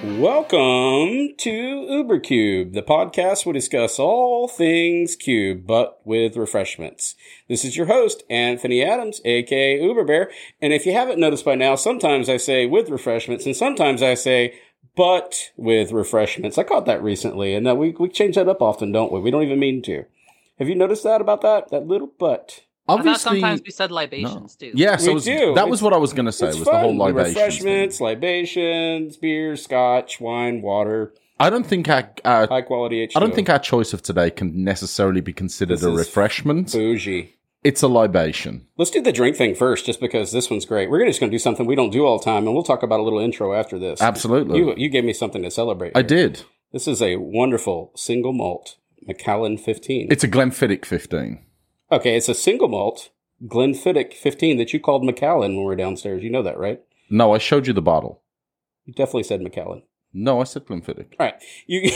Welcome to UberCube, the podcast where we discuss all things Cube, but with refreshments. This is your host, Anthony Adams, aka UberBear, and if you haven't noticed by now, sometimes I say with refreshments, and sometimes I say but with refreshments. I caught that recently, and we change that up often, don't we? We don't even mean to. Have you noticed that about that little but? Obviously, I thought sometimes we said libations, too. Yes, we do. That was what I was going to say, was fun. The whole libations refreshments, libations, beer, scotch, wine, water. I don't think high quality H2O. I don't think our choice of today can necessarily be considered a refreshment. Bougie. It's a libation. Let's do the drink thing first, just because this one's great. We're just going to do something we don't do all the time, and we'll talk about a little intro after this. Absolutely. You gave me something to celebrate here. I did. This is a wonderful single malt Macallan 15. It's a Glenfiddich 15. Okay, it's a single malt Glenfiddich 15 that you called Macallan when we were downstairs. You know that, right? No, I showed you the bottle. You definitely said Macallan. No, I said Glenfiddich. All right.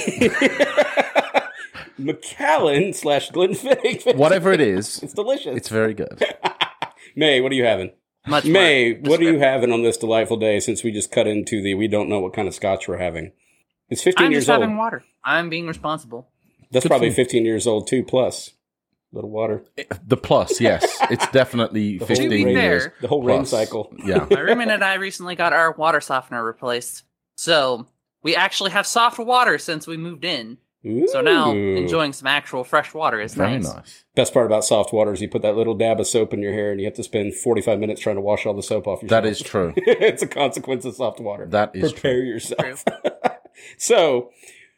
Macallan / Glenfiddich 15. Whatever it is. It's delicious. It's very good. May, what are you having? Much May, more. what are you having on this delightful day since we just cut into we don't know what kind of scotch we're having? It's 15 years old. I'm just having water. I'm being responsible. That's Good probably for you. 15 years old too, plus. Little water. The plus, yes. It's definitely 15 To be fair, years. The whole rain plus. cycle. Yeah. My roommate and I recently got our water softener replaced. So we actually have soft water since we moved in. Ooh. So now enjoying some actual fresh water is Very nice. nice. Best part about soft water is you put that little dab of soap in your hair and you have to spend 45 minutes trying to wash all the soap off yourself. That is true. It's a consequence of soft water. That is Prepare true. yourself. So,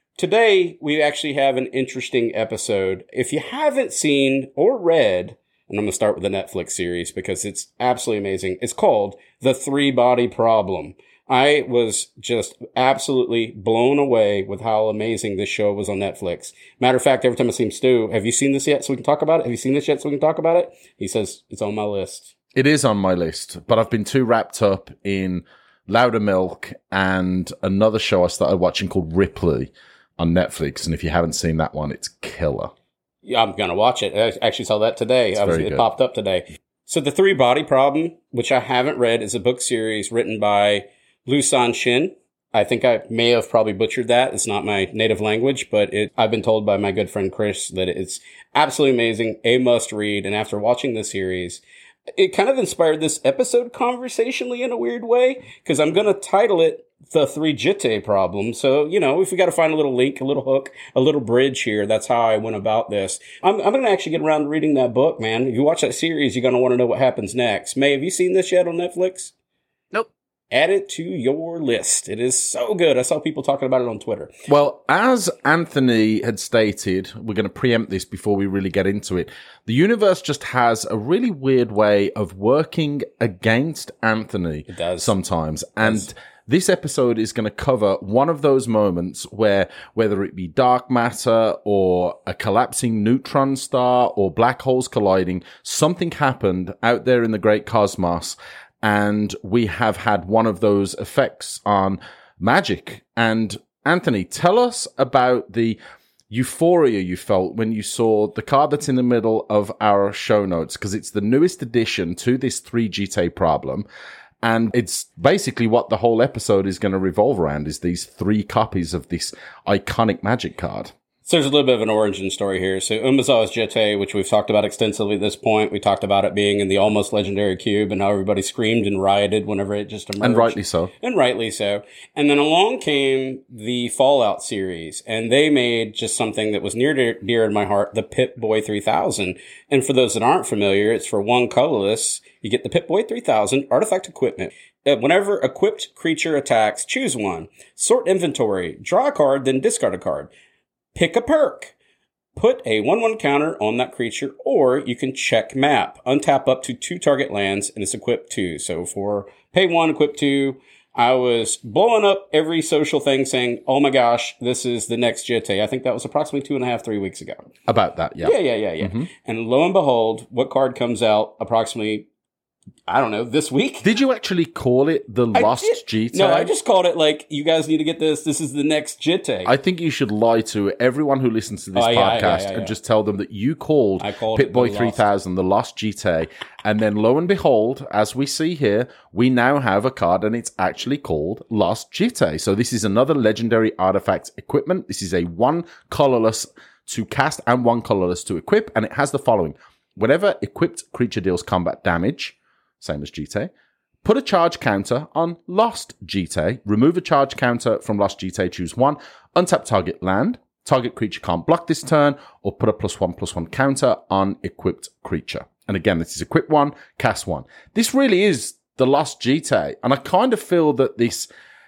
today we actually have an interesting episode. If you haven't seen or read, and I'm going to start with the Netflix series because it's absolutely amazing. It's called The Three Body Problem. I was just absolutely blown away with how amazing this show was on Netflix. Matter of fact, every time I see him, Stu, have you seen this yet so we can talk about it? Have you seen this yet so we can talk about it? He says, it's on my list. It is on my list, but I've been too wrapped up in Louder Milk and another show I started watching called Ripley on Netflix. And if you haven't seen that one, it's killer. Yeah, I'm going to watch it. I actually saw that today. It popped up today. So The Three Body Problem, which I haven't read, is a book series written by Liu Cixin. I think I may have probably butchered that. It's not my native language, but I've been told by my good friend Chris that it's absolutely amazing, a must read. And after watching the series, it kind of inspired this episode conversationally in a weird way, because I'm going to title it The Three Jitte Problem. So, if we got to find a little link, a little hook, a little bridge here, that's how I went about this. I'm going to actually get around to reading that book, man. If you watch that series, you're going to want to know what happens next. May, have you seen this yet on Netflix? Nope. Add it to your list. It is so good. I saw people talking about it on Twitter. Well, as Anthony had stated, we're going to preempt this before we really get into it. The universe just has a really weird way of working against Anthony. It does. Sometimes. And this episode is going to cover one of those moments where, whether it be dark matter or a collapsing neutron star or black holes colliding, something happened out there in the great cosmos. And we have had one of those effects on magic. And Anthony, tell us about the euphoria you felt when you saw the card that's in the middle of our show notes, because it's the newest addition to this 3 Jitte problem. And it's basically what the whole episode is going to revolve around, is these 3 copies of this iconic magic card. So there's a little bit of an origin story here. So Umezawa's Jitte, which we've talked about extensively at this point. We talked about it being in the almost legendary cube and how everybody screamed and rioted whenever it just emerged. And rightly so. And rightly so. And then along came the Fallout series, and they made just something that was near to dear in my heart, the Pip-Boy 3000. And for those that aren't familiar, it's for 1 colorless. You get the Pip-Boy 3000 artifact equipment. Whenever equipped creature attacks, choose one. Sort inventory. Draw a card, then discard a card. Pick a perk. Put a 1/1 counter on that creature, or you can check map. Untap up to 2 target lands, and it's equipped 2. So for pay 1, equip 2, I was blowing up every social thing saying, oh my gosh, this is the next Jitte. I think that was approximately 2.5, 3 weeks ago. About that, yeah. Yeah. Mm-hmm. And lo and behold, what card comes out approximately I don't know, this week. Did you actually call it the Lost Jitte? No, I just called it like, you guys need to get this. This is the next Jitte. I think you should lie to everyone who listens to this podcast and just tell them that you called Pip-Boy 3000 the Lost Jitte. And then lo and behold, as we see here, we now have a card and it's actually called Lost Jitte. So this is another legendary artifact equipment. This is a 1 colorless to cast and 1 colorless to equip. And it has the following. Whenever equipped creature deals combat damage, same as Jitte, put a charge counter on Lost Jitte, remove a charge counter from Lost Jitte, choose 1, untap target land, target creature can't block this turn, or put a +1/+1 counter on equipped creature. And again, this is equip 1, cast 1. This really is the Lost Jitte, and I kind of feel that this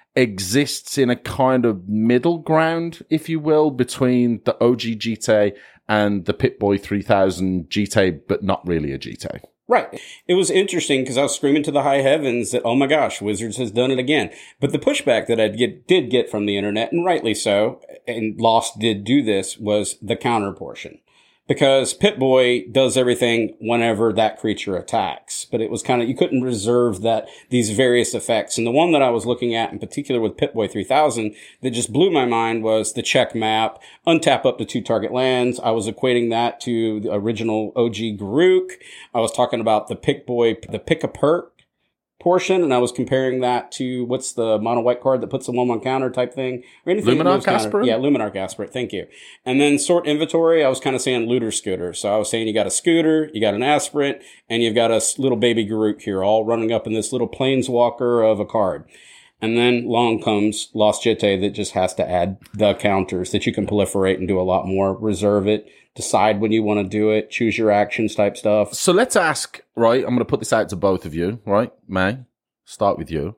exists in a kind of middle ground, if you will, between the OG Jitte and the Pip-Boy 3000 Jitte, but not really a Jitte. Right. It was interesting because I was screaming to the high heavens that, oh my gosh, Wizards has done it again. But the pushback that I did get from the internet, and rightly so, and Lost did do this, was the counter portion. Because Pip-Boy does everything whenever that creature attacks. But it was kind of, you couldn't reserve these various effects. And the one that I was looking at in particular with Pip-Boy 3000 that just blew my mind was the check map, untap up to 2 target lands. I was equating that to the original OG Garruk. I was talking about the Pip-Boy, the Pick-a-Perk portion, and I was comparing that to what's the mono white card that puts the 1/1 counter type thing, or anything. Luminarch Aspirant? Yeah, Luminarch Aspirant. Thank you. And then sort inventory, I was kind of saying looter scooter. So I was saying you got a scooter, you got an aspirant, and you've got a little baby Garruk here, all running up in this little planeswalker of a card. And then along comes Lost Jitte that just has to add the counters that you can proliferate and do a lot more. Reserve it, decide when you want to do it, choose your actions type stuff. So let's ask, right? I'm going to put this out to both of you, right? May, start with you.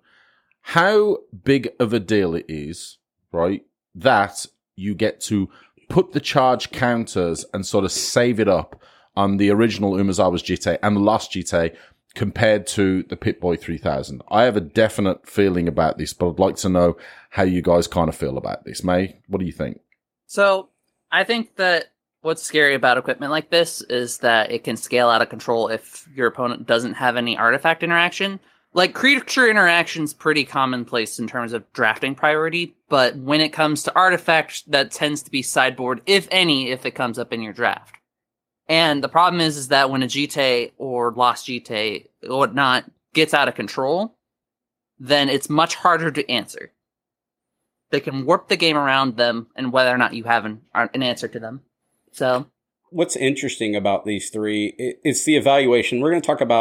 How big of a deal it is, right, that you get to put the charge counters and sort of save it up on the original Umezawa's Jitte and the Lost Jitte compared to the Pip-Boy 3000. I have a definite feeling about this, but I'd like to know how you guys kind of feel about this. May, what do you think? So, I think that what's scary about equipment like this is that it can scale out of control if your opponent doesn't have any artifact interaction. Like, creature interaction's pretty commonplace in terms of drafting priority, but when it comes to artifacts, that tends to be sideboard, if any, if it comes up in your draft. And the problem is that when a Jitte or Lost Jitte or whatnot gets out of control, then it's much harder to answer. They can warp the game around them and whether or not you have an answer to them. So, what's interesting about these three is the evaluation. We're going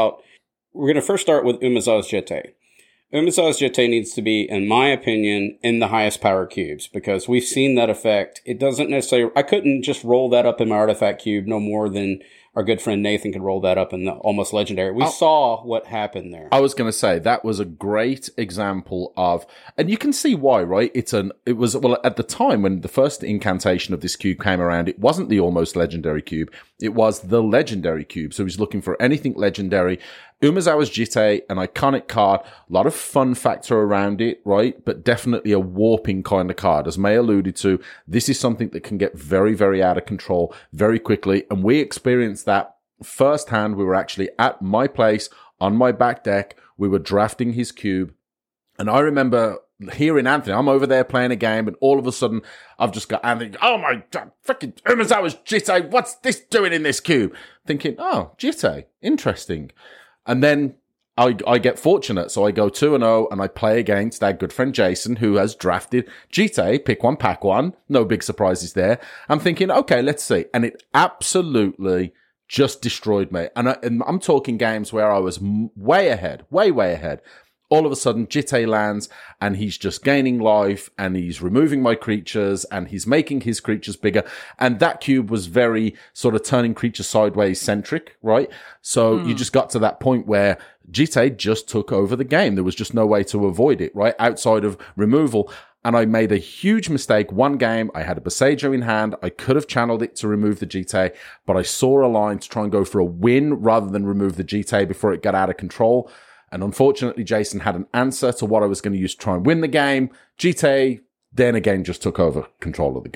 to first start with Umezawa's Jitte. Umezawa's Jitte needs to be, in my opinion, in the highest power cubes because we've seen that effect. It doesn't necessarily, I couldn't just roll that up in my artifact cube no more than our good friend Nathan could roll that up in the almost legendary. We saw what happened there. I was going to say that was a great example of, and you can see why, right? It was at the time when the first incantation of this cube came around, it wasn't the almost legendary cube. It was the legendary cube. So he's looking for anything legendary. Umezawa's Jitte, an iconic card, a lot of fun factor around it, right? But definitely a warping kind of card. As May alluded to, this is something that can get very, very out of control very quickly. And we experienced that firsthand. We were actually at my place on my back deck. We were drafting his cube. And I remember hearing Anthony, I'm over there playing a game, and all of a sudden, I've just got Anthony, oh my God, freaking Umezawa's Jitte, what's this doing in this cube? Thinking, oh, Jitte, interesting. And then I get fortunate, so I go 2-0 and I play against our good friend Jason, who has drafted Jitte, pick one, pack one. No big surprises there. I'm thinking, okay, let's see. And it absolutely just destroyed me. And I'm talking games where I was way ahead, way ahead. All of a sudden, Jitte lands, and he's just gaining life, and he's removing my creatures, and he's making his creatures bigger. And that cube was very sort of turning creatures sideways centric, right? So you just got to that point where Jitte just took over the game. There was just no way to avoid it, right? Outside of removal. And I made a huge mistake. One game, I had a Boseiju in hand. I could have channeled it to remove the Jitte, but I saw a line to try and go for a win rather than remove the Jitte before it got out of control. And unfortunately, Jason had an answer to what I was going to use to try and win the game. Jitte then again just took over control of the game.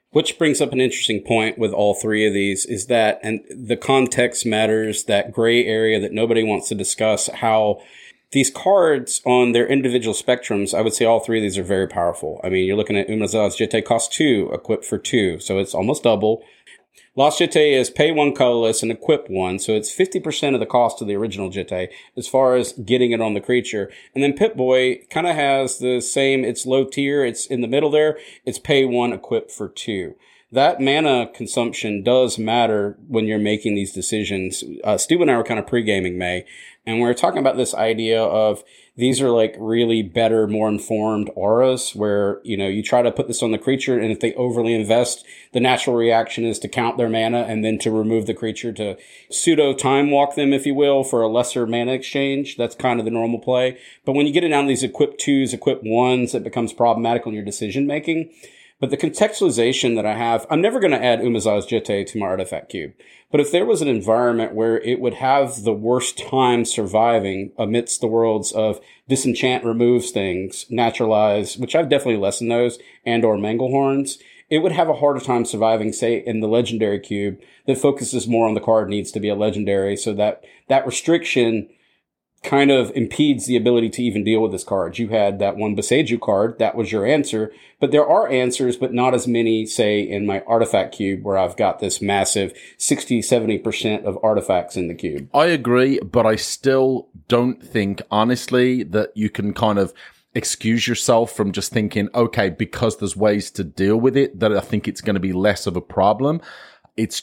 Which brings up an interesting point with all three of these is that, and the context matters, that gray area that nobody wants to discuss, how these cards on their individual spectrums, I would say all three of these are very powerful. I mean, you're looking at Umezawa's Jitte cost 2, equip for 2, so it's almost double. Lost Jitte is pay 1 colorless and equip 1, so it's 50% of the cost of the original Jitte as far as getting it on the creature. And then Pip-Boy kind of has the same, it's low tier, it's in the middle there, it's pay 1, equip for 2. That mana consumption does matter when you're making these decisions. Stu and I were kind of pre-gaming May, and we were talking about this idea of these are like really better, more informed auras where, you know, you try to put this on the creature, and if they overly invest, the natural reaction is to count their mana and then to remove the creature, to pseudo time walk them, if you will, for a lesser mana exchange. That's kind of the normal play. But when you get it down to these equip 2s, equip 1s, it becomes problematic on your decision making. But the contextualization that I have, I'm never going to add Umezawa's Jitte to my artifact cube. But if there was an environment where it would have the worst time surviving amidst the worlds of disenchant removes things, naturalize, which I've definitely lessened those, and or Manglehorns, it would have a harder time surviving, say, in the legendary cube that focuses more on the card needs to be a legendary, so that restriction kind of impedes the ability to even deal with this card. You had that one Boseiju card, that was your answer, but there are answers, but not as many, say, in my artifact cube where I've got this massive 60-70% of artifacts in the cube. I agree, but I still don't think, honestly, that you can kind of excuse yourself from just thinking, okay, because there's ways to deal with it, that I think it's going to be less of a problem. It's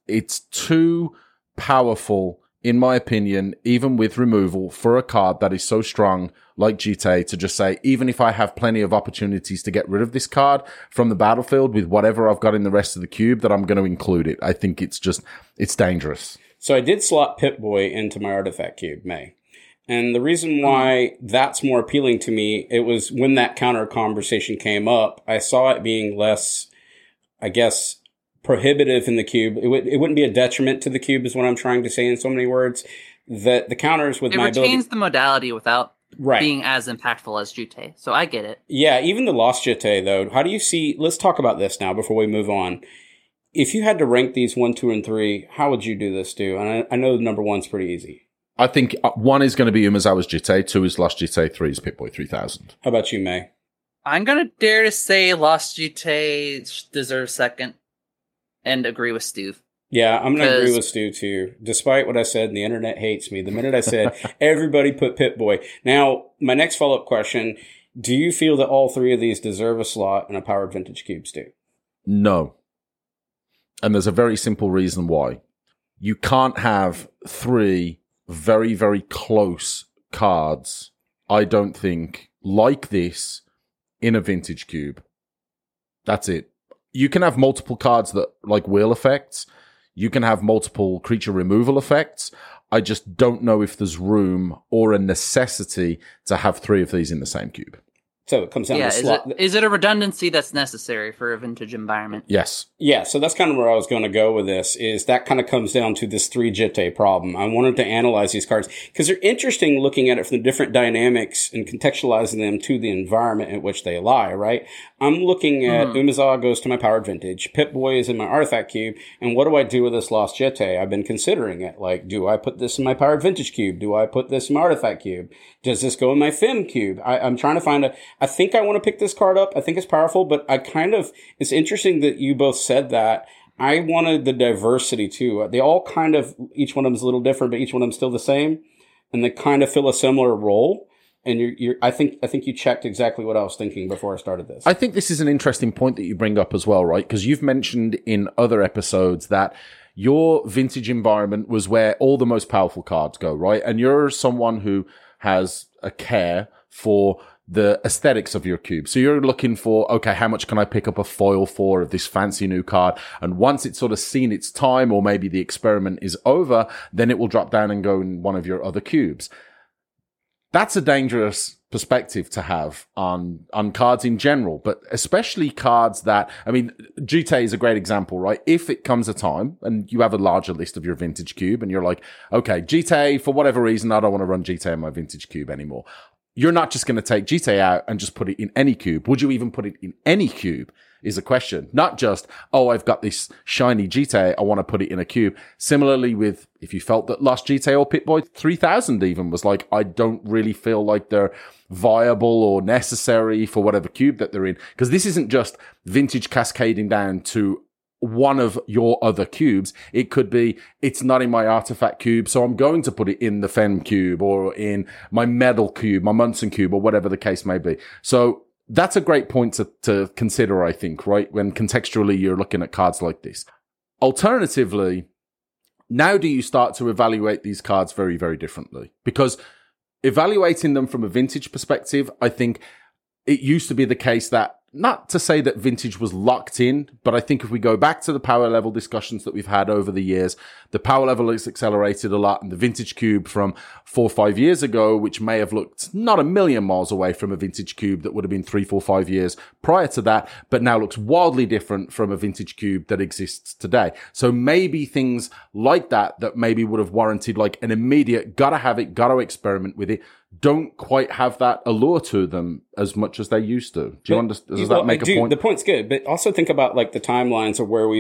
too powerful, in my opinion, even with removal, for a card that is so strong like Jitte, to just say, even if I have plenty of opportunities to get rid of this card from the battlefield with whatever I've got in the rest of the cube, that I'm going to include it. I think it's dangerous. So I did slot Pip-Boy into my artifact cube, May. And the reason why that's more appealing to me, it was when that counter conversation came up, I saw it being less, I guess, prohibitive in the cube. It wouldn't be a detriment to the cube, is what I'm trying to say in so many words. That the counters with my ability, it retains the modality without being as impactful as Jitte. So I get it. Yeah, even the Lost Jitte, though. How do you see? Let's talk about this now before we move on. If you had to rank these 1, 2, and 3, how would you do this, Stu? And I know number 1's pretty easy. I think 1 is going to be Umezawa's Jitte, 2 is Lost Jitte, 3 is Pip-Boy 3000. How about you, May? I'm going to dare to say Lost Jitte deserves second, and agree with Stu. Yeah, I'm going to agree with Stu, too. Despite what I said, and the internet hates me, the minute I said, everybody put Pip-Boy. Now, my next follow-up question, do you feel that all three of these deserve a slot in a Powered Vintage Cube, Stu? No. And there's a very simple reason why. You can't have 3 very, very close cards, I don't think, like this in a Vintage Cube. That's it. You can have multiple cards that, like wheel effects. You can have multiple creature removal effects. I just don't know if there's room or a necessity to have 3 of these in the same cube. So it comes down to slot. Is it a redundancy that's necessary for a vintage environment? Yes. Yeah, so that's kind of where I was going to go with this, is that kind of comes down to this 3 Jitte problem. I wanted to analyze these cards because they're interesting looking at it from the different dynamics and contextualizing them to the environment in which they lie, right? I'm looking at Umezawa goes to my Powered Vintage, Pip-Boy is in my Artifact Cube, and what do I do with this Lost Jitte? I've been considering it. Like, do I put this in my Powered Vintage Cube? Do I put this in my Artifact Cube? Does this go in my Fem Cube? I'm trying to find I think I want to pick this card up. I think it's powerful, but it's interesting that you both said that. I wanted the diversity too. They all kind of, each one of them is a little different, but each one of them still the same. And they kind of fill a similar role. And I think you checked exactly what I was thinking before I started this. I think this is an interesting point that you bring up as well, right? Because you've mentioned in other episodes that your vintage environment was where all the most powerful cards go, right? And you're someone who has a care for the aesthetics of your cube. So you're looking for, okay, how much can I pick up a foil for of this fancy new card? And once it's sort of seen its time, or maybe the experiment is over, then it will drop down and go in one of your other cubes. That's a dangerous perspective to have on cards in general, but especially cards that, I mean, Jitte is a great example, right? If it comes a time and you have a larger list of your vintage cube and you're like, okay, Jitte, for whatever reason, I don't want to run Jitte in my vintage cube anymore. you're not just going to take Jitte out and just put it in any cube. Would you even put it in any cube is a question. Not just, oh, I've got this shiny Jitte, I want to put it in a cube. Similarly with, if you felt that Lost Jitte or Pip-Boy 3000 even was like, I don't really feel like they're viable or necessary for whatever cube that they're in. Because this isn't just vintage cascading down to one of your other cubes. It could be, it's not in my artifact cube, so I'm going to put it in the Fenn cube or in my medal cube, my Munson cube, or whatever the case may be. So that's a great point to consider, I think, right? When contextually you're looking at cards like this. Alternatively, now do you start to evaluate these cards very, very differently? Because evaluating them from a vintage perspective, I think it used to be the case that, not to say that vintage was locked in, but I think if we go back to the power level discussions that we've had over the years, the power level has accelerated a lot, and the vintage cube from 4 or 5 years ago, which may have looked not a million miles away from a vintage cube that would have been 3, 4, 5 years prior to that, but now looks wildly different from a vintage cube that exists today. So maybe things like that maybe would have warranted like an immediate, gotta have it, gotta experiment with it, don't quite have that allure to them as much as they used to. Do you understand? Does that make a point? The point's good, but also think about like the timelines of where we've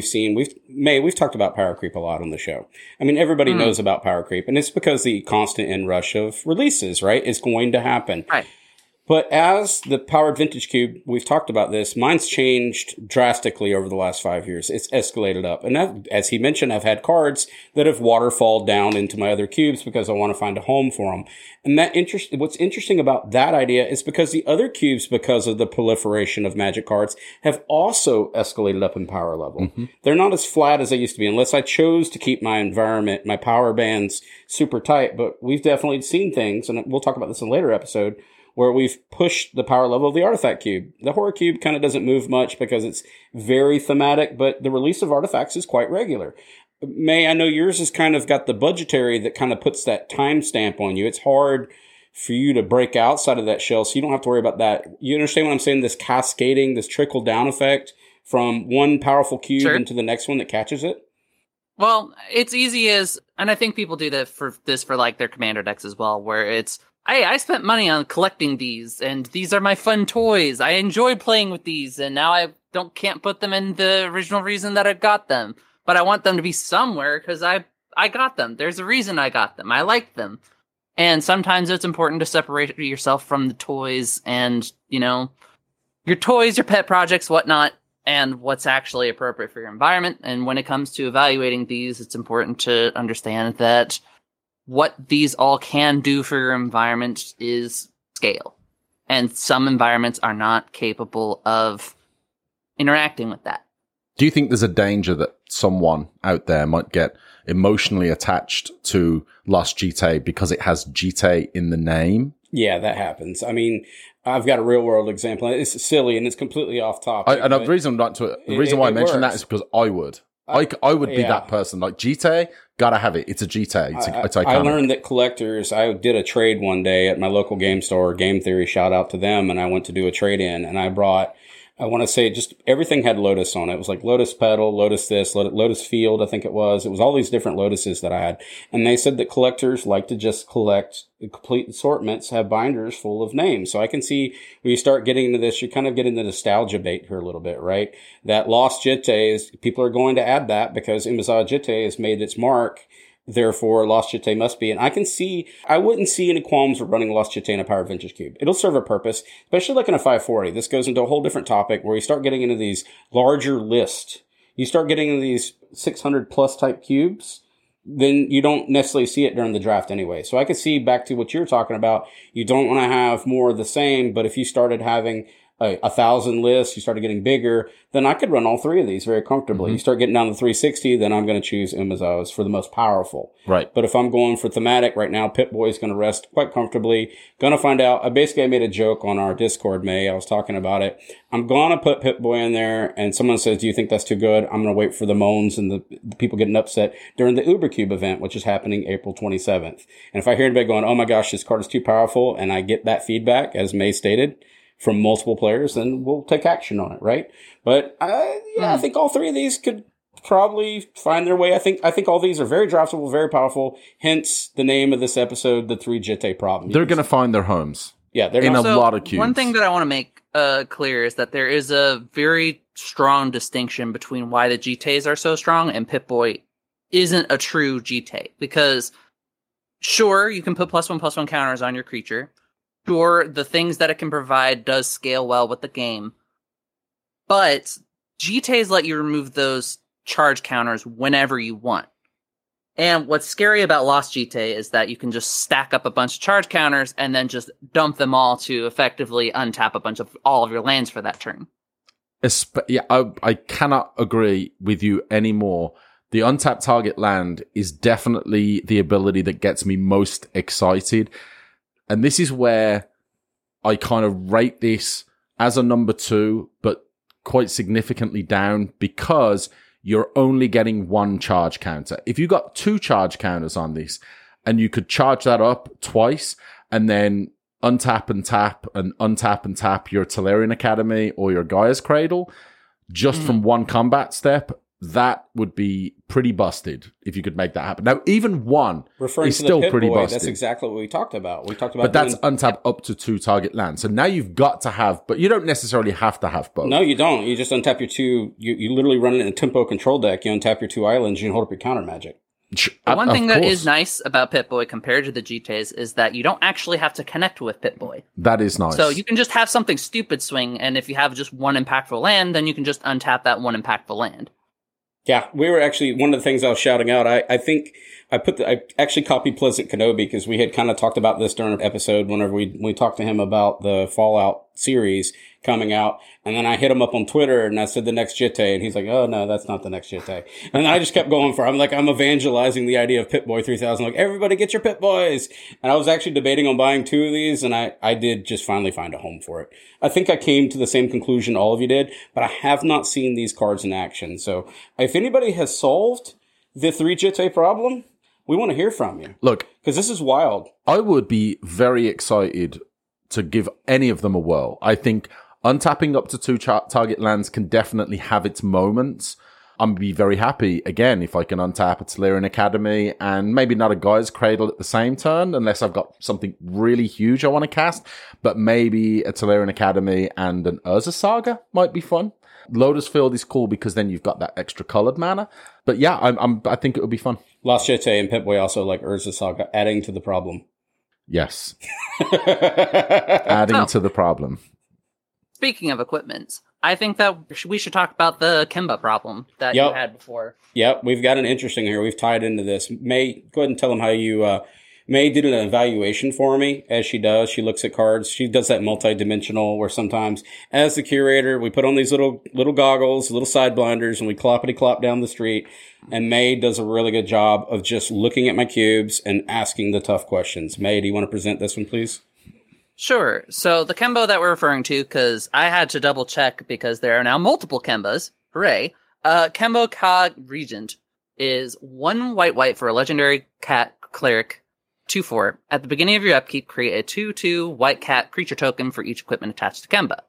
talked about power creep a lot on the show. I mean, everybody knows about power creep, and it's because the constant inrush of releases, right, is going to happen. Right. But as the powered vintage cube, we've talked about this, mine's changed drastically over the last 5 years. It's escalated up. And as he mentioned, I've had cards that have waterfalled down into my other cubes because I want to find a home for them. And what's interesting about that idea is because the other cubes, because of the proliferation of Magic cards, have also escalated up in power level. Mm-hmm. They're not as flat as they used to be, unless I chose to keep my environment, my power bands super tight. But we've definitely seen things, and we'll talk about this in a later episode, where we've pushed the power level of the artifact cube. The horror cube kind of doesn't move much because it's very thematic, but the release of artifacts is quite regular. May, I know yours has kind of got the budgetary that kind of puts that timestamp on you. It's hard for you to break outside of that shell, so you don't have to worry about that. You understand what I'm saying? This cascading, this trickle down effect from one powerful cube into the next one that catches it? Well, it's easy as, and I think people do that for like their commander decks as well, where it's, hey, I spent money on collecting these, and these are my fun toys. I enjoy playing with these, and now I can't put them in the original reason that I got them. But I want them to be somewhere because I got them. There's a reason I got them. I like them. And sometimes it's important to separate yourself from the toys and, you know, your toys, your pet projects, whatnot, and what's actually appropriate for your environment. And when it comes to evaluating these, it's important to understand that what these all can do for your environment is scale. And some environments are not capable of interacting with that. Do you think there's a danger that someone out there might get emotionally attached to Lost Jitte because it has Jitte in the name? Yeah, that happens. I mean, I've got a real world example. It's silly and it's completely off topic. The reason why I mentioned that is because I would. I would be that person. Like, Jitte, gotta have it. It's a Jitte. It's iconic. I learned that collectors, I did a trade one day at my local game store, Game Theory, shout out to them, and I went to do a trade in, and I brought, I want to say just everything had Lotus on it. It was like Lotus Petal, Lotus this, Lotus Field, I think it was. It was all these different Lotuses that I had. And they said that collectors like to just collect complete assortments, have binders full of names. So I can see when you start getting into this, you're kind of getting the nostalgia bait here a little bit, right? That Lost Jitte is, people are going to add that because Imazah Jitte has made its mark. Therefore, Lost Jitte must be. And I wouldn't see any qualms with running Lost Jitte in a Powered Vintage Cube. It'll serve a purpose, especially like in a 540. This goes into a whole different topic where you start getting into these larger lists. You start getting into these 600 plus type cubes, then you don't necessarily see it during the draft anyway. So I could see back to what you're talking about. You don't want to have more of the same, but if you started having 1,000 lists, you started getting bigger, then I could run all three of these very comfortably. Mm-hmm. You start getting down to 360, then I'm going to choose Imazahs for the most powerful. Right. But if I'm going for thematic right now, Pip-Boy is going to rest quite comfortably. Going to find out. I made a joke on our Discord, May. I was talking about it. I'm going to put Pip-Boy in there, and someone says, do you think that's too good? I'm going to wait for the moans and the people getting upset during the Ubercube event, which is happening April 27th. And if I hear anybody going, oh my gosh, this card is too powerful, and I get that feedback, as May stated, from multiple players, then we'll take action on it, right? But I think all three of these could probably find their way. I think all these are very draftable, very powerful. Hence the name of this episode, the 3 Jitte problem. They're going to find their homes. Yeah, they're in not. a lot of cubes. One thing that I want to make clear is that there is a very strong distinction between why the GTAs are so strong and Pip-Boy isn't a true GT. Because, sure, you can put +1/+1 counters on your creature. Sure, the things that it can provide does scale well with the game. But GTAs let you remove those charge counters whenever you want. And what's scary about Lost GTA is that you can just stack up a bunch of charge counters and then just dump them all to effectively untap all of your lands for that turn. Yeah, I cannot agree with you anymore. The untapped target land is definitely the ability that gets me most excited. And this is where I kind of rate this as a number 2, but quite significantly down because you're only getting 1 charge counter. If you got 2 charge counters on this and you could charge that up twice and then untap and tap and untap and tap your Tolarian Academy or your Gaia's Cradle just from 1 combat step, that would be pretty busted if you could make that happen. Now, even 1 Referring is to still the pretty Pip-Boy, busted. that's exactly what we talked about. But that's untap up to 2 target lands. So now you've got to have, but you don't necessarily have to have both. No, you don't. You just untap your 2. You literally run it in a tempo control deck. You untap your 2 islands. You can hold up your counter magic. One thing that is nice about Pip-Boy compared to the GTAs is that you don't actually have to connect with Pip-Boy. That is nice. So you can just have something stupid swing, and if you have just 1 impactful land, then you can just untap that 1 impactful land. Yeah, we were actually, one of the things I was shouting out, I think I actually copied Pleasant Kenobi because we had kind of talked about this during an episode whenever we talked to him about the Fallout series coming out. And then I hit him up on Twitter and I said the next Jitte, and he's like, oh no, that's not the next Jitte. And then I just kept going I'm evangelizing the idea of Pip-Boy 3000. Like, everybody get your Pip-Boys. And I was actually debating on buying 2 of these, and I did just finally find a home for it. I think I came to the same conclusion all of you did, but I have not seen these cards in action. So if anybody has solved the 3 Jitte problem, we want to hear from you. Look, because this is wild. I would be very excited to give any of them a whirl. I think untapping up to 2 target lands can definitely have its moments. I'm be very happy, again, if I can untap a Tolarian Academy and maybe not a Gaia's Cradle at the same turn, unless I've got something really huge I want to cast, but maybe a Tolarian Academy and an Urza Saga might be fun. Lotus Field is cool because then you've got that extra colored mana. But yeah, I think it would be fun. Lost Jitte and Pip-Boy also like Urza Saga, adding to the problem. Yes. Adding to the problem. Speaking of equipment, I think that we should talk about the Kemba problem that you had before. Yep, we've got an interesting here. We've tied into this. May, go ahead and tell them how you... May did an evaluation for me, as she does. She looks at cards. She does that multi-dimensional where sometimes, as the curator, we put on these little goggles, little side blinders, and we cloppity-clop down the street. And May does a really good job of just looking at my cubes and asking the tough questions. May, do you want to present this one, please? Sure. So the Kemba that we're referring to, because I had to double check because there are now multiple Kembas. Hooray. Kemba Ka Regent is 1 white for a legendary cat cleric 2/4. At the beginning of your upkeep, create a 2/2 white cat creature token for each equipment attached to Kemba.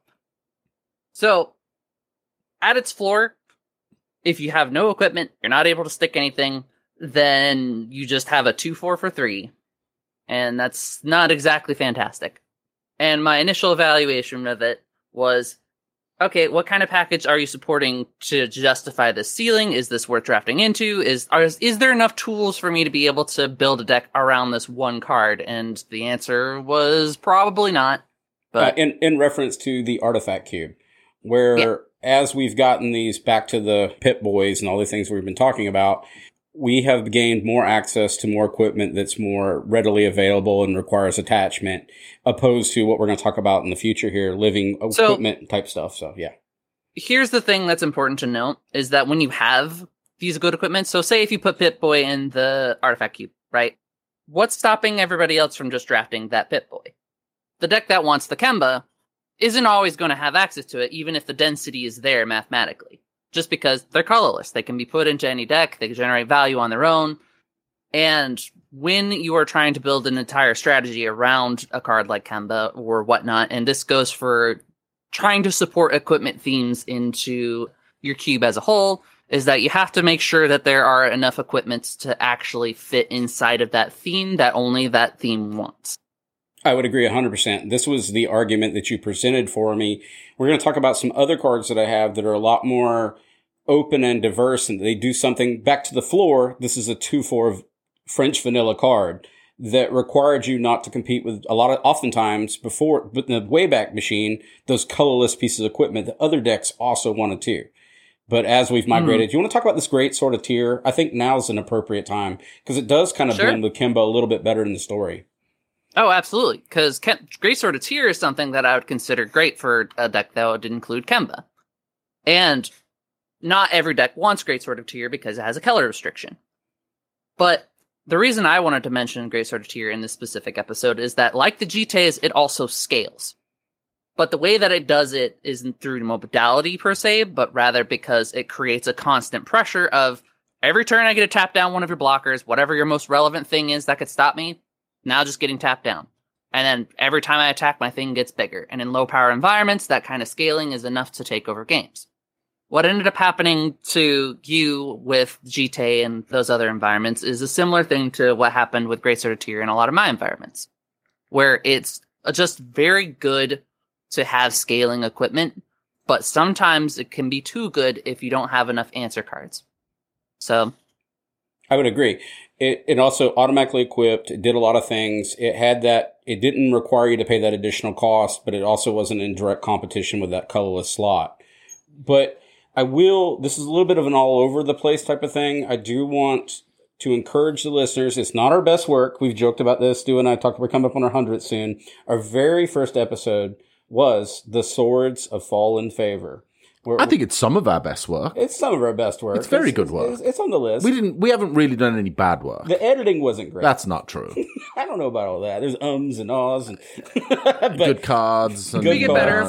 So, at its floor, if you have no equipment, you're not able to stick anything, then you just have a 2/4 for 3. And that's not exactly fantastic. And my initial evaluation of it was, okay, what kind of package are you supporting to justify this ceiling? Is this worth drafting into? Is there enough tools for me to be able to build a deck around this one card? And the answer was probably not. But in reference to the artifact cube, where as we've gotten these back to the Pip-Boys and all the things we've been talking about, we have gained more access to more equipment that's more readily available and requires attachment, opposed to what we're going to talk about in the future here, living equipment type stuff. So, yeah. Here's the thing that's important to note, is that when you have these good equipment, so say if you put Pip-Boy in the artifact cube, right? What's stopping everybody else from just drafting that Pip-Boy? The deck that wants the Kemba isn't always going to have access to it, even if the density is there mathematically. Just because they're colorless. They can be put into any deck. They can generate value on their own. And when you are trying to build an entire strategy around a card like Kemba or whatnot, and this goes for trying to support equipment themes into your cube as a whole, is that you have to make sure that there are enough equipments to actually fit inside of that theme that only that theme wants. I would agree 100%. This was the argument that you presented for me. We're going to talk about some other cards that I have that are a lot more open and diverse, and they do something back to the floor. This is a 2/4 French vanilla card that required you not to compete with oftentimes before, but in the Wayback Machine, those colorless pieces of equipment that other decks also wanted to. But as we've migrated, you want to talk about this Great Sword of Tyr? I think now's an appropriate time because it does kind of blend with Kemba a little bit better in the story. Oh, absolutely. Because Great Sword of Tyr is something that I would consider great for a deck that would include Kemba. And not every deck wants Great Sword of Tyr because it has a color restriction. But the reason I wanted to mention Great Sword of Tyr in this specific episode is that, like the GTAs, it also scales. But the way that it does it isn't through modality per se, but rather because it creates a constant pressure of every turn I get to tap down one of your blockers, whatever your most relevant thing is that could stop me, now just getting tapped down. And then every time I attack, my thing gets bigger. And in low power environments, that kind of scaling is enough to take over games. What ended up happening to you with GTA and those other environments is a similar thing to what happened with Great Sword of Tyr in a lot of my environments, where it's just very good to have scaling equipment, but sometimes it can be too good if you don't have enough answer cards. So I would agree. It also automatically equipped. It did a lot of things. It didn't require you to pay that additional cost, but it also wasn't in direct competition with that colorless slot. But this is a little bit of an all over the place type of thing. I do want to encourage the listeners. It's not our best work. We've joked about this. Stu and I we're coming up on our 100th soon. Our very first episode was The Swords of Fallen Favor. I think it's some of our best work. It's some of our best work. It's very good work. It's on the list. We haven't really done any bad work. The editing wasn't great. That's not true. I don't know about all that. There's ums and ahs and good cards. And, we get better.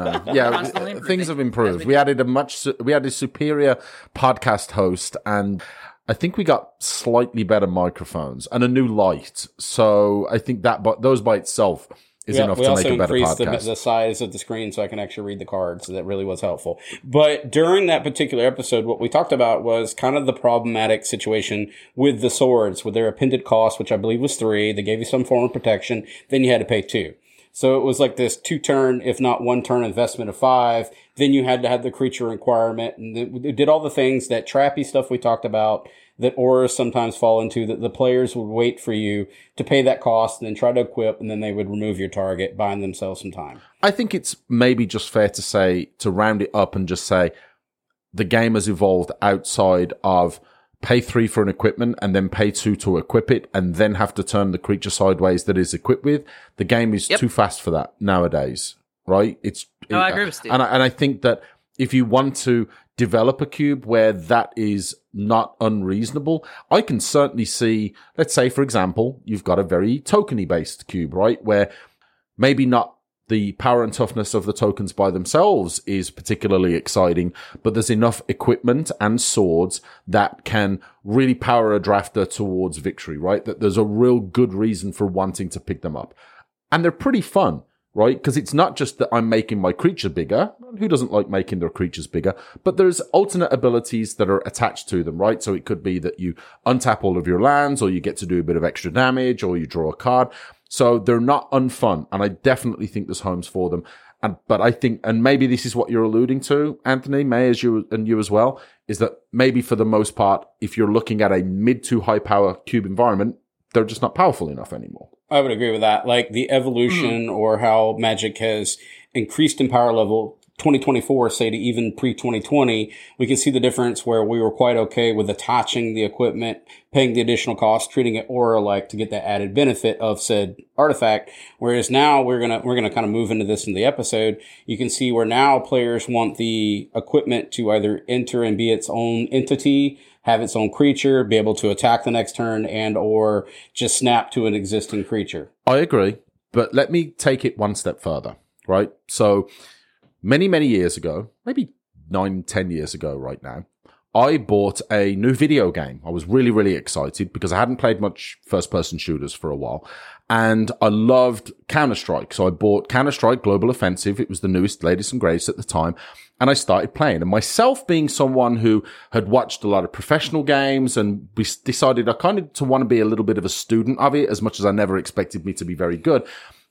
Things have improved. We added a superior podcast host, and I think we got slightly better microphones and a new light. So I think those by itself is enough to make a better podcast. We also increased the size of the screen so I can actually read the cards. So that really was helpful. But during that particular episode, what we talked about was kind of the problematic situation with the swords, with their appended cost, which I believe was 3. They gave you some form of protection. Then you had to pay 2. So it was like this 2-turn, if not 1-turn investment of 5. Then you had to have the creature requirement. And it did all the things, that trappy stuff we talked about, that auras sometimes fall into, that the players would wait for you to pay that cost and then try to equip, and then they would remove your target, buying themselves some time. I think it's maybe just fair to round it up and just say the game has evolved outside of pay 3 for an equipment and then pay 2 to equip it and then have to turn the creature sideways that is equipped with. The game is too fast for that nowadays, right? I agree with Steve. And I think that if you want to develop a cube where that is not unreasonable, I can certainly see, let's say, for example, you've got a very tokeny based cube, right? Where maybe not the power and toughness of the tokens by themselves is particularly exciting, but there's enough equipment and swords that can really power a drafter towards victory, right? That there's a real good reason for wanting to pick them up. And they're pretty fun, right? Because it's not just that I'm making my creature bigger. Who doesn't like making their creatures bigger? But there's alternate abilities that are attached to them, right? So it could be that you untap all of your lands, or you get to do a bit of extra damage, or you draw a card. So they're not unfun, and I definitely think there's homes for them. But I think, and maybe this is what you're alluding to, Anthony, May, and you as well, is that maybe for the most part, if you're looking at a mid to high power cube environment, they're just not powerful enough anymore. I would agree with that. Like the evolution or how Magic has increased in power level 2024, say to even pre-2020, we can see the difference where we were quite okay with attaching the equipment, paying the additional cost, treating it aura-like to get that added benefit of said artifact. Whereas now we're gonna kind of move into this in the episode. You can see where now players want the equipment to either enter and be its own entity, have its own creature, be able to attack the next turn, and or just snap to an existing creature. I agree, but let me take it one step further, right? So many, many years ago, maybe 9-10 years ago right now, I bought a new video game. I was really, really excited because I hadn't played much first-person shooters for a while. And I loved Counter-Strike. So I bought Counter-Strike Global Offensive. It was the newest, latest and greatest at the time. And I started playing. And myself being someone who had watched a lot of professional games and we decided I kind of to want to be a little bit of a student of it, as much as I never expected me to be very good.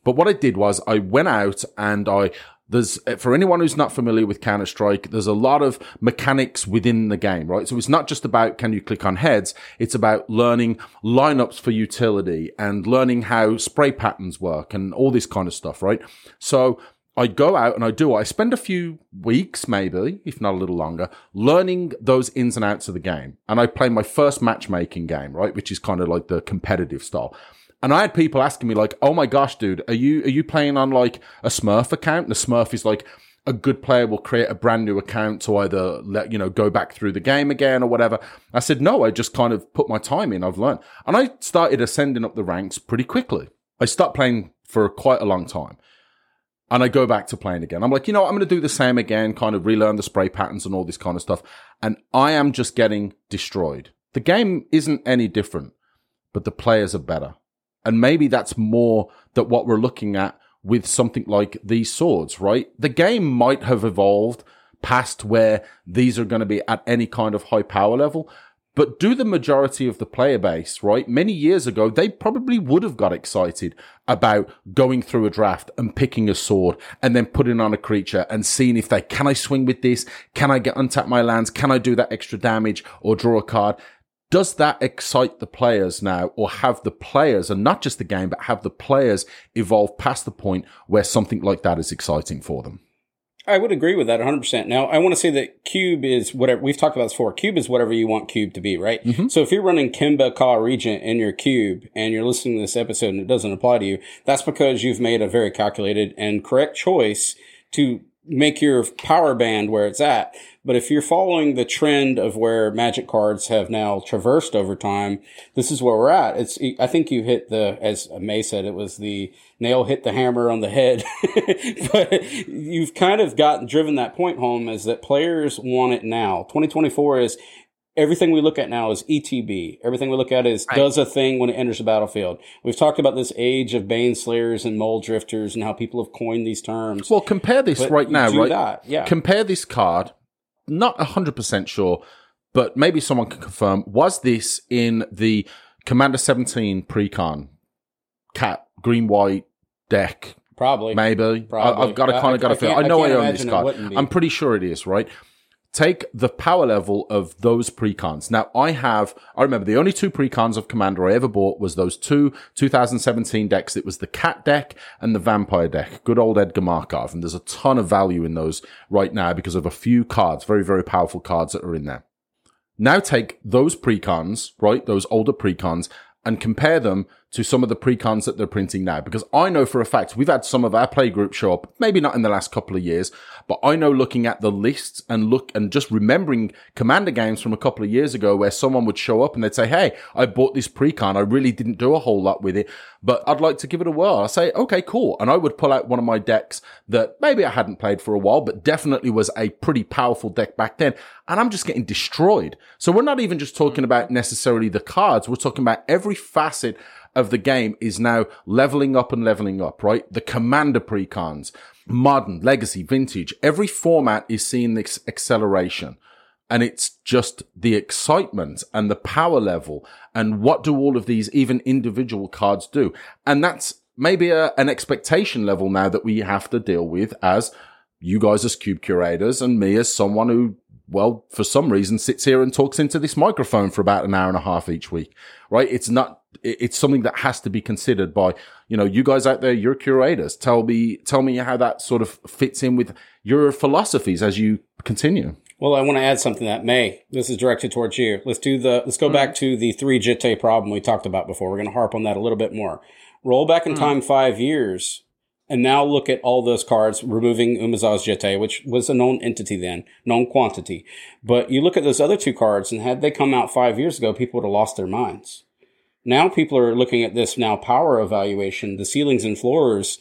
But what I did was I went out and for anyone who's not familiar with Counter-Strike, there's a lot of mechanics within the game, right? So it's not just about can you click on heads, it's about learning lineups for utility and learning how spray patterns work and all this kind of stuff, right? So I go out and I spend a few weeks, maybe, if not a little longer, learning those ins and outs of the game. And I play my first matchmaking game, right? Which is kind of like the competitive style. And I had people asking me like, oh my gosh, dude, are you playing on like a Smurf account? The Smurf is like a good player will create a brand new account to either go back through the game again or whatever. I said, no, I just kind of put my time in. I've learned. And I started ascending up the ranks pretty quickly. I stopped playing for quite a long time. And I go back to playing again. I'm like, I'm going to do the same again, kind of relearn the spray patterns and all this kind of stuff. And I am just getting destroyed. The game isn't any different, but the players are better. And maybe that's more that what we're looking at with something like these swords, right? The game might have evolved past where these are going to be at any kind of high power level. But do the majority of the player base, right? Many years ago, they probably would have got excited about going through a draft and picking a sword and then putting on a creature and seeing if can I swing with this? Can I untap my lands? Can I do that extra damage or draw a card? Does that excite the players now, or have the players, and not just the game, but have the players evolve past the point where something like that is exciting for them? I would agree with that 100%. Now, I want to say that Cube is whatever, we've talked about this before, Cube is whatever you want Cube to be, right? Mm-hmm. So if you're running Kimba Ka Regent in your Cube and you're listening to this episode and it doesn't apply to you, that's because you've made a very calculated and correct choice to make your power band where it's at. But if you're following the trend of where Magic cards have now traversed over time, this is where we're at. I think you hit as May said, it was the nail hit the hammer on the head. But you've kind of driven that point home, is that players want it now. 2024 is everything we look at now is ETB. Everything we look at is does a thing when it enters the battlefield. We've talked about this age of Bane Slayers and Mole Drifters and how people have coined these terms. Well, compare this right now, right? Yeah. Compare this card. Not 100% sure, but maybe someone can confirm. Was this in the Commander 17 Precon cat green-white deck? Probably. Maybe. I've got a feel. I know I own this card. I'm pretty sure it is, right? Take the power level of those precons. Now, I remember the only two precons of Commander I ever bought was those two 2017 decks. It was the Cat deck and the Vampire deck. Good old Edgar Markov. And there's a ton of value in those right now because of a few cards, very, very powerful cards that are in there. Now take those precons, right? Those older precons, and compare them to some of the precons that they're printing now. Because I know for a fact, we've had some of our play group show up, maybe not in the last couple of years, but I know looking at the lists and just remembering Commander games from a couple of years ago where someone would show up and they'd say, hey, I bought this precon. I really didn't do a whole lot with it, but I'd like to give it a whirl. I say, okay, cool. And I would pull out one of my decks that maybe I hadn't played for a while, but definitely was a pretty powerful deck back then. And I'm just getting destroyed. So we're not even just talking about necessarily the cards. We're talking about every facet of the game is now leveling up, right? The Commander precons, modern, legacy, vintage, every format is seeing this acceleration. And it's just the excitement and the power level and what do all of these even individual cards do. And that's maybe an expectation level now that we have to deal with as you guys as Cube curators and me as someone who, well, for some reason sits here and talks into this microphone for about an hour and a half each week, right? It's something that has to be considered by, you guys out there, you're curators. Tell me how that sort of fits in with your philosophies as you continue. Well, I want to add something that this is directed towards you. Let's go back to the 3 Jitte problem we talked about before. We're going to harp on that a little bit more. Roll back in time 5 years and now look at all those cards, removing Umezawa's Jitte, which was a known entity then, known quantity. But you look at those other 2 cards, and had they come out 5 years ago, people would have lost their minds. Now people are looking at this power evaluation, the ceilings and floors.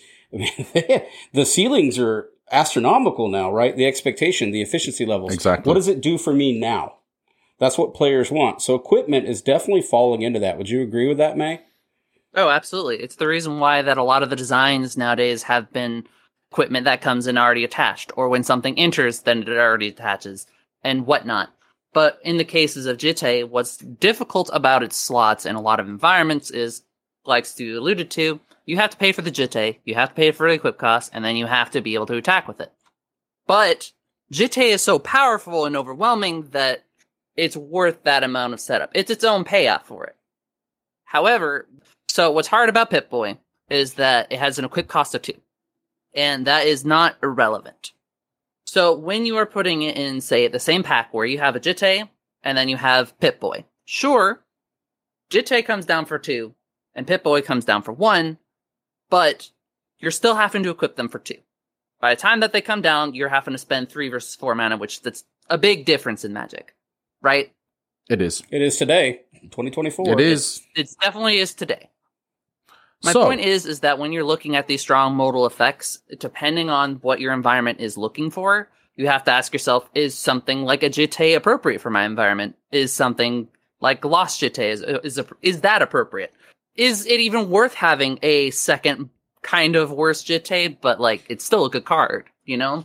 The ceilings are astronomical now, right? The expectation, the efficiency levels. Exactly. What does it do for me now? That's what players want. So equipment is definitely falling into that. Would you agree with that, May? Oh, absolutely. It's the reason why that a lot of the designs nowadays have been equipment that comes in already attached, or when something enters, then it already attaches, and whatnot. But in the cases of Jitte, what's difficult about its slots in a lot of environments is, like Stu alluded to, you have to pay for the Jitte, you have to pay for the equip cost, and then you have to be able to attack with it. But Jitte is so powerful and overwhelming that it's worth that amount of setup. It's its own payoff for it. However, so what's hard about Pip-Boy is that it has an equip cost of 2. And that is not irrelevant. So when you are putting it in, say, the same pack where you have a Jitte and then you have Pip-Boy, sure, Jitte comes down for 2 and Pip-Boy comes down for 1, but you're still having to equip them for 2. By the time that they come down, you're having to spend 3 versus 4 mana, which that's a big difference in Magic, right? It is. It is today, 2024. It is. It definitely is today. My point is that when you're looking at these strong modal effects, depending on what your environment is looking for, you have to ask yourself, is something like a Jitte appropriate for my environment? Is something like Lost Jitte, is that appropriate? Is it even worth having a second kind of worse Jitte, but like it's still a good card, you know?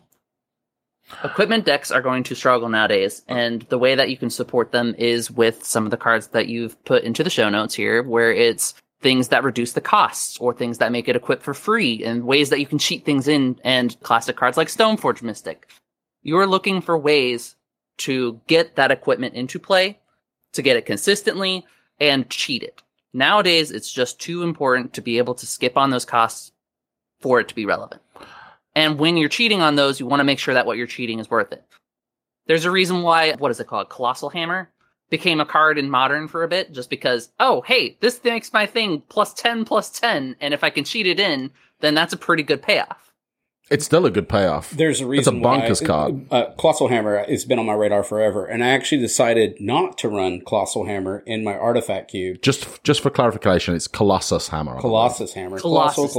Equipment decks are going to struggle nowadays, and the way that you can support them is with some of the cards that you've put into the show notes here, where it's things that reduce the costs, or things that make it equipped for free, and ways that you can cheat things in, and classic cards like Stoneforge Mystic. You're looking for ways to get that equipment into play, to get it consistently, and cheat it. Nowadays, it's just too important to be able to skip on those costs for it to be relevant. And when you're cheating on those, you want to make sure that what you're cheating is worth it. There's a reason why, what is it called? Colossal Hammer became a card in Modern for a bit, just because, oh, hey, this makes my thing +10/+10, and if I can cheat it in, then that's a pretty good payoff. It's still a good payoff. There's a reason why. It's a bonkers card. Colossal Hammer has been on my radar forever, and I actually decided not to run Colossal Hammer in my artifact cube. Just for clarification, it's Colossus Hammer. Colossus Hammer. Colossus.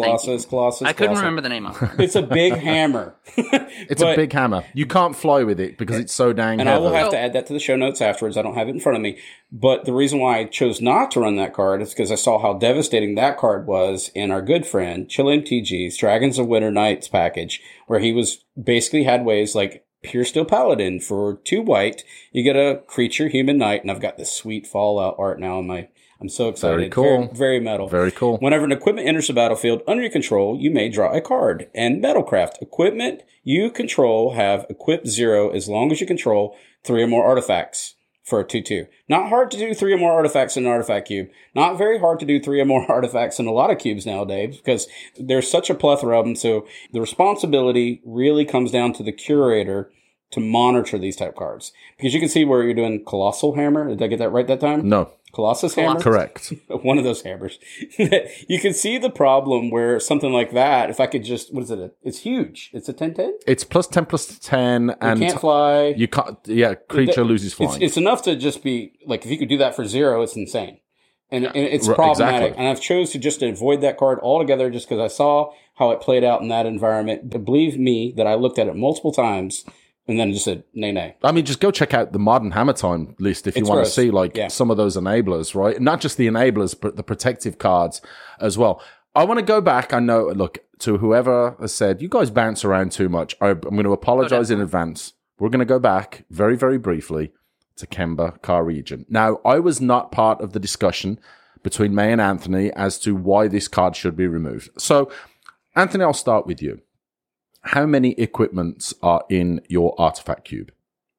I couldn't remember the name of it. It's a big hammer. It's a big hammer. You can't fly with it because it's so dang heavy. And I will have to add that to the show notes afterwards. I don't have it in front of me. But the reason why I chose not to run that card is because I saw how devastating that card was in our good friend, Chill MTG's Dragons of Winter Nights package, where he was basically had ways like Pure Steel Paladin for 2 white. You get a creature, human knight, and I've got this sweet Fallout art now in my... I'm so excited. Very cool. Very, very metal. Very cool. Whenever an equipment enters the battlefield under your control, you may draw a card. And Metalcraft, equipment you control have equipped 0 as long as you control 3 or more artifacts for a 2/2. Not hard to do 3 or more artifacts in an artifact cube. Not very hard to do 3 or more artifacts in a lot of cubes nowadays because there's such a plethora of them. So the responsibility really comes down to the curator to monitor these type cards. Because you can see where you're doing Colossal Hammer. Did I get that right that time? No. Colossus Hammer? Correct. One of those hammers. You can see the problem where something like that, if I could just, what is it? It's huge. It's a 10/10? It's +10/+10. And you can't fly. You can't, creature loses flying. It's enough to just be, like, if you could do that for 0, it's insane. And it's problematic. Exactly. And I've chose to just avoid that card altogether just because I saw how it played out in that environment. But believe me that I looked at it multiple times and then just said, nay. I mean, just go check out the Modern Hammer Time list if you want to see some of those enablers, right? Not just the enablers, but the protective cards as well. I want to go back. I know, look, to whoever has said, you guys bounce around too much. I'm going to apologize in advance. We're going to go back very, very briefly to Kemba Car Region. Now, I was not part of the discussion between May and Anthony as to why this card should be removed. So, Anthony, I'll start with you. How many equipments are in your artifact cube?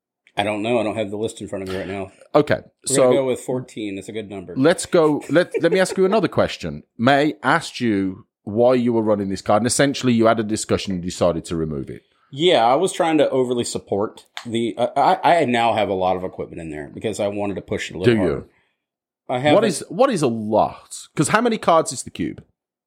I don't know. I don't have the list in front of me right now. Okay. We're going to go with 14. That's a good number. Let's go. Let me ask you another question. May asked you why you were running this card, and essentially you had a discussion and decided to remove it. Yeah, I was trying to overly support the... I now have a lot of equipment in there because I wanted to push it a little harder. Do you? I have what is a lot? Because how many cards is the cube?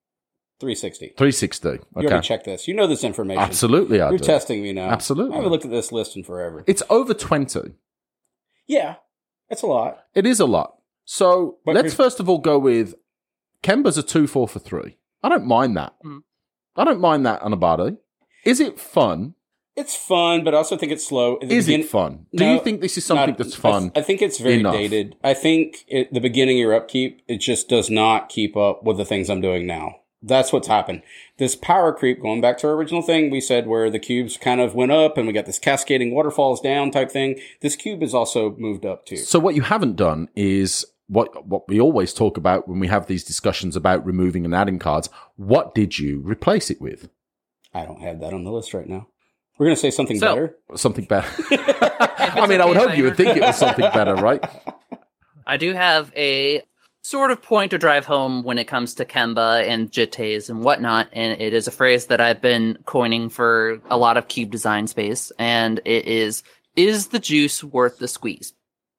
360. 360. Okay. You already checked this. You know this information. Absolutely, You're testing me now. Absolutely. I haven't looked at this list in forever. It's over 20. Yeah, that's a lot. It is a lot. So let's first of all go with Kemba's a 2/4 for 3. I don't mind that. I don't mind that on a body. Is it fun? It's fun, but I also think it's slow. It fun? Do you think this is something that's fun? I think it's very dated. I think the beginning of your upkeep, it just does not keep up with the things I'm doing now. That's what's happened. This power creep, going back to our original thing we said where the cubes kind of went up and we got this cascading waterfalls down type thing. This cube has also moved up too. So what you haven't done is what we always talk about when we have these discussions about removing and adding cards. What did you replace it with? I don't have that on the list right now. We're going to say something better. Something better. I mean, I would hope you would think it was something better, right? I do have a sort of point to drive home when it comes to Kemba and Jittes and whatnot, and it is a phrase that I've been coining for a lot of cube design space, and it is the juice worth the squeeze?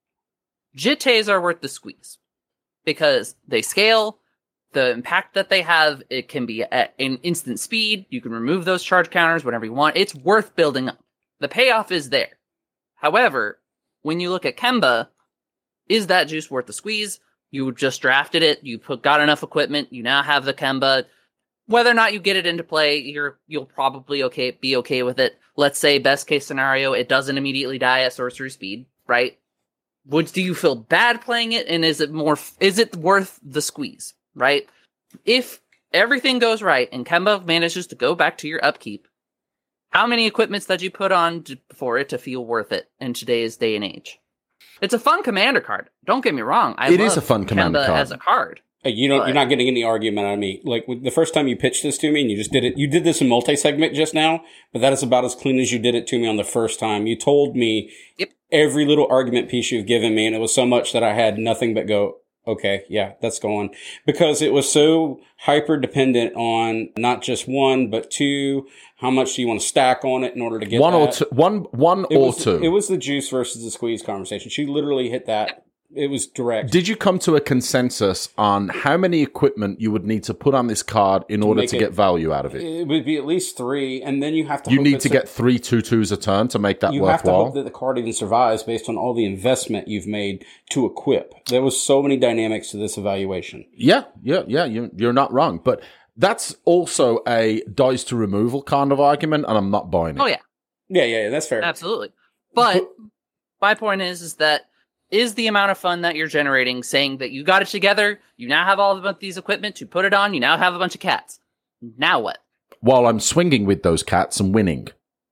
Jittes are worth the squeeze because they scale. The impact that they have, it can be at an instant speed. You can remove those charge counters whenever you want. It's worth building up. The payoff is there. However, when you look at Kemba, is that juice worth the squeeze? You just drafted it. You got enough equipment. You now have the Kemba. Whether or not you get it into play, you'll probably be okay with it. Let's say best case scenario, it doesn't immediately die at sorcery speed, right? Do you feel bad playing it? And is it worth the squeeze? Right? If everything goes right and Kemba manages to go back to your upkeep, how many equipments did you put on for it to feel worth it in today's day and age? It's a fun commander card. Don't get me wrong. It is a fun commander Kemba card as a card. Hey, you're not getting any argument on me. Like the first time you pitched this to me and you just did it, you did this in multi-segment just now, but that is about as clean as you did it to me on the first time. You told me every little argument piece you've given me, and it was so much that I had nothing but go, okay, yeah, that's going. Because it was so hyper dependent on not just one, but two. How much do you want to stack on it in order to get one that? Or two? One or two. It was the juice versus the squeeze conversation. She literally hit that. It was direct. Did you come to a consensus on how many equipment you would need to put on this card in order to get value out of it? It would be at least 3, and then you have to. You need to get 3 2/2s a turn to make that worthwhile. You have to hope that the card even survives based on all the investment you've made to equip. There was so many dynamics to this evaluation. Yeah. You're not wrong, but that's also a dies to removal kind of argument, and I'm not buying it. Oh yeah, yeah, that's fair. Absolutely. But my point is that. Is the amount of fun that you're generating saying that you got it together, you now have all of these equipment to put it on, you now have a bunch of cats. Now what? While I'm swinging with those cats and winning.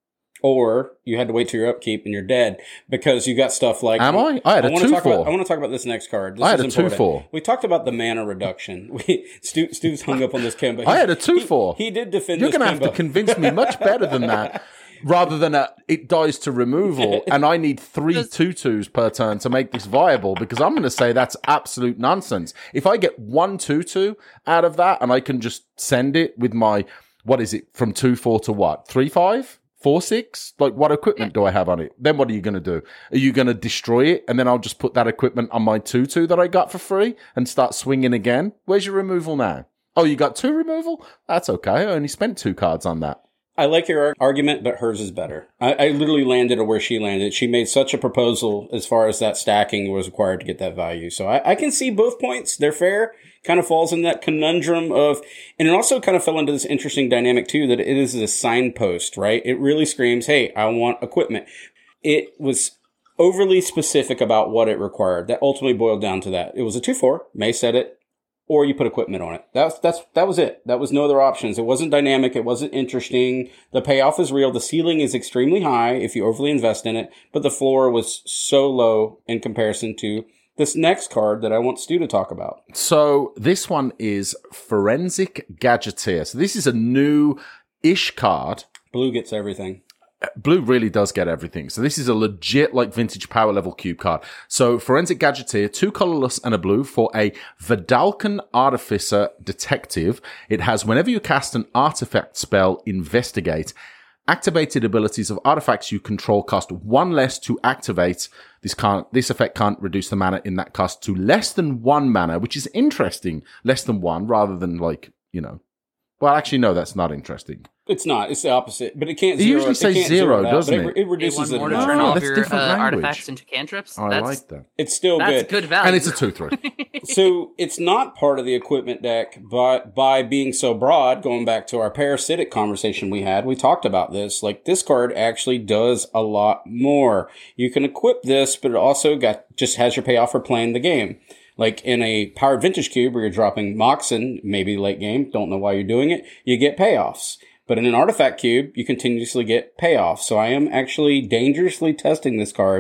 Or you had to wait till your upkeep and you're dead because you got stuff like... Am I? I had a 2/4. I want to talk about this next card. I had a 2/4. We talked about the mana reduction. Stu's hung up on this Kemba. I had a 2/4. He did defend You're this Kemba. You're going to have to convince me much better than that. Rather than it dies to removal, and I need 3 2/2s per turn to make this viable, because I'm going to say that's absolute nonsense. If I get 1 2/2 out of that, and I can just send it with my, what is it, from 2/4 to what, 3/5? 4/6? Like, what equipment do I have on it? Then what are you going to do? Are you going to destroy it, and then I'll just put that equipment on my 2/2 that I got for free and start swinging again? Where's your removal now? Oh, you got 2 removal? That's okay. I only spent 2 cards on that. I like your argument, but hers is better. I literally landed where she landed. She made such a proposal as far as that stacking was required to get that value. So I can see both points. They're fair. Kind of falls in that conundrum of, and it also kind of fell into this interesting dynamic too, that it is a signpost, right? It really screams, hey, I want equipment. It was overly specific about what it required. That ultimately boiled down to that. It was a 2/4. May said it. Or you put equipment on it. That was it. That was no other options. It wasn't dynamic. It wasn't interesting. The payoff is real. The ceiling is extremely high if you overly invest in it, but the floor was so low in comparison to this next card that I want Stu to talk about. So this one is Forensic Gadgeteer. So this is a new-ish card. Blue gets everything. Blue really does get everything. So this is a legit, like, vintage power level cube card. So Forensic Gadgeteer, 2 colorless and a blue for a Vidalcan Artificer Detective. It has, whenever you cast an artifact spell, Investigate, activated abilities of artifacts you control cost 1 less to activate. This effect can't reduce the mana in that cost to less than 1 mana, which is interesting. Less than 1 rather than, like, you know. Well, actually, no, that's not interesting. It's not. It's the opposite. But it can't it zero. Usually says 0, doesn't it? It reduces it. Turn off your artifacts into cantrips. I like that. It's still good. That's good value. And it's a 2/3. So it's not part of the equipment deck, but by being so broad, going back to our parasitic conversation we had, we talked about this. Like, this card actually does a lot more. You can equip this, but it also just has your payoff for playing the game. Like in a Powered Vintage Cube where you're dropping Moxen, maybe late game, don't know why you're doing it, you get payoffs. But in an Artifact Cube, you continuously get payoffs. So I am actually dangerously testing this card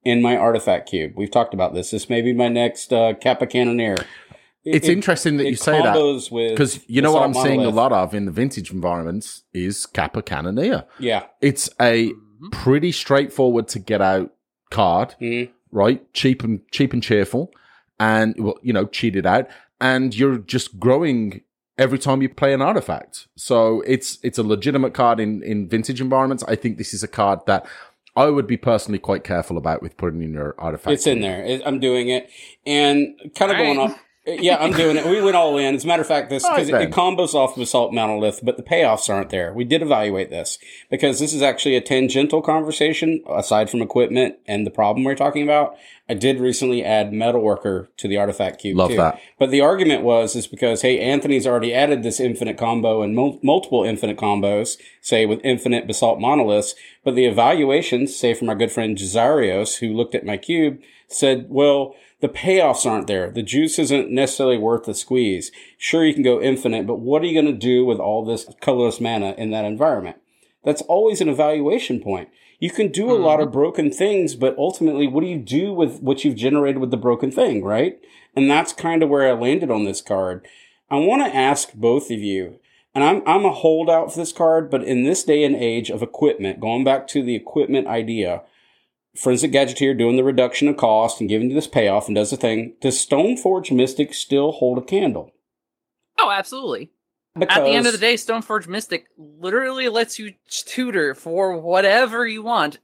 in my artifact cube. We've talked about this. This may be my next Kappa Cannoneer. It's interesting that you say that, because you know what I'm seeing a lot of in the vintage environments is Kappa Cannoneer. Yeah. It's a pretty straightforward to get out card, right? Cheap and cheerful, and, well, you know, cheated out, and you're just growing every time you play an artifact. So it's a legitimate card in vintage environments. I think this is a card that I would be personally quite careful about with putting in your artifact. It's in there. I'm doing it. And kind of going off. Yeah, I'm doing it. We went all in. As a matter of fact, this, because it combos off Basalt Monolith, but the payoffs aren't there. We did evaluate this because this is actually a tangential conversation aside from equipment and the problem we're talking about. I did recently add Metalworker to the artifact cube. Love that. But the argument is because, hey, Anthony's already added this infinite combo and multiple infinite combos, say with infinite Basalt Monoliths. But the evaluations, say from our good friend Jazarios, who looked at my cube, said, well, the payoffs aren't there. The juice isn't necessarily worth the squeeze. Sure, you can go infinite, but what are you going to do with all this colorless mana in that environment? That's always an evaluation point. You can do a lot of broken things, but ultimately, what do you do with what you've generated with the broken thing, right? And that's kind of where I landed on this card. I want to ask both of you, and I'm a holdout for this card, but in this day and age of equipment, going back to the equipment idea, Forensic Gadgeteer doing the reduction of cost and giving you this payoff and does the thing. Does Stoneforge Mystic still hold a candle? Oh, absolutely. Because at the end of the day, Stoneforge Mystic literally lets you tutor for whatever you want.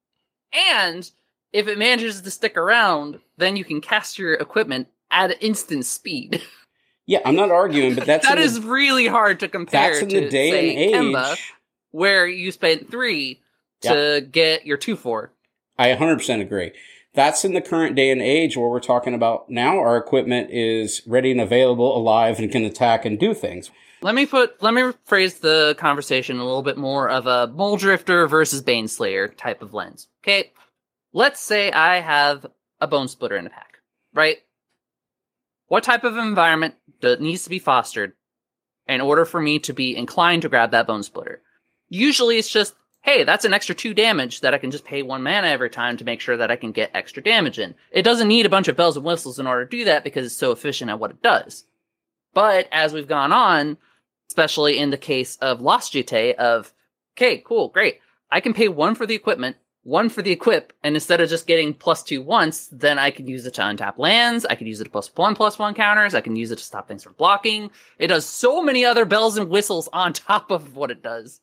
And if it manages to stick around, then you can cast your equipment at instant speed. Yeah, I'm not arguing, but that is really hard to compare that's in the day and age. Kemba, where you spent 3 to get your 2/4. I 100% agree. That's in the current day and age where we're talking about now our equipment is ready and available, alive, and can attack and do things. Let me phrase the conversation a little bit more of a Mulldrifter versus Baneslayer type of lens. Okay, let's say I have a Bone Splitter in a pack, right? What type of environment needs to be fostered in order for me to be inclined to grab that Bone Splitter? Usually it's just, hey, that's an extra 2 damage that I can just pay 1 mana every time to make sure that I can get extra damage in. It doesn't need a bunch of bells and whistles in order to do that because it's so efficient at what it does. But as we've gone on, especially in the case of Lost Jitte, okay, cool, great. I can pay 1 for the equipment, 1 for the equip, and instead of just getting +2 once, then I can use it to untap lands, I can use it to +1/+1 counters, I can use it to stop things from blocking. It does so many other bells and whistles on top of what it does.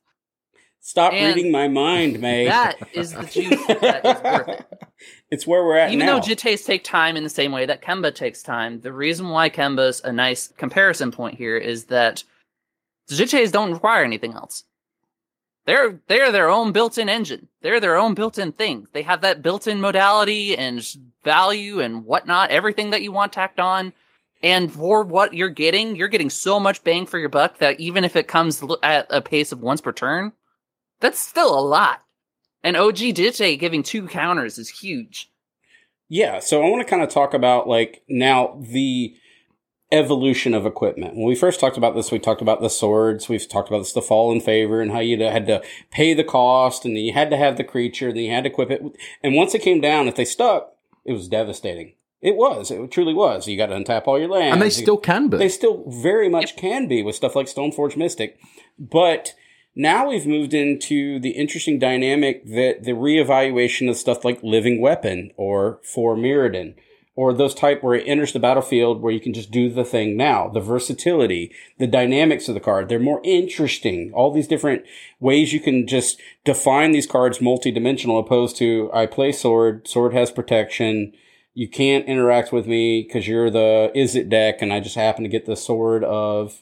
Stop reading my mind, May. That is the juice that is worth it. It's where we're at Even now. though Jittes take time in the same way that Kemba takes time, the reason why Kemba's a nice comparison point here is that Jittes don't require anything else. They're their own built-in engine. They're their own built-in thing. They have that built-in modality and value and whatnot, everything that you want tacked on. And for what you're getting so much bang for your buck that even if it comes at a pace of once per turn, that's still a lot. And OG Jitte giving 2 counters is huge. Yeah, so I want to kind of talk about, like, now the evolution of equipment. When we first talked about this, we talked about the swords, we've talked about this, the fall in favor, and how you had to pay the cost, and then you had to have the creature, and then you had to equip it. And once it came down, if they stuck, it was devastating. It truly was. You got to untap all your lands. And they still can be. They still very much can be with stuff like Stoneforge Mystic. But now we've moved into the interesting dynamic that the reevaluation of stuff like Living Weapon or For Mirrodin, or those type where it enters the battlefield where you can just do the thing now. The versatility, the dynamics of the card, they're more interesting. All these different ways you can just define these cards multi-dimensional opposed to I play sword has protection, you can't interact with me because you're the Izzet deck and I just happen to get the sword of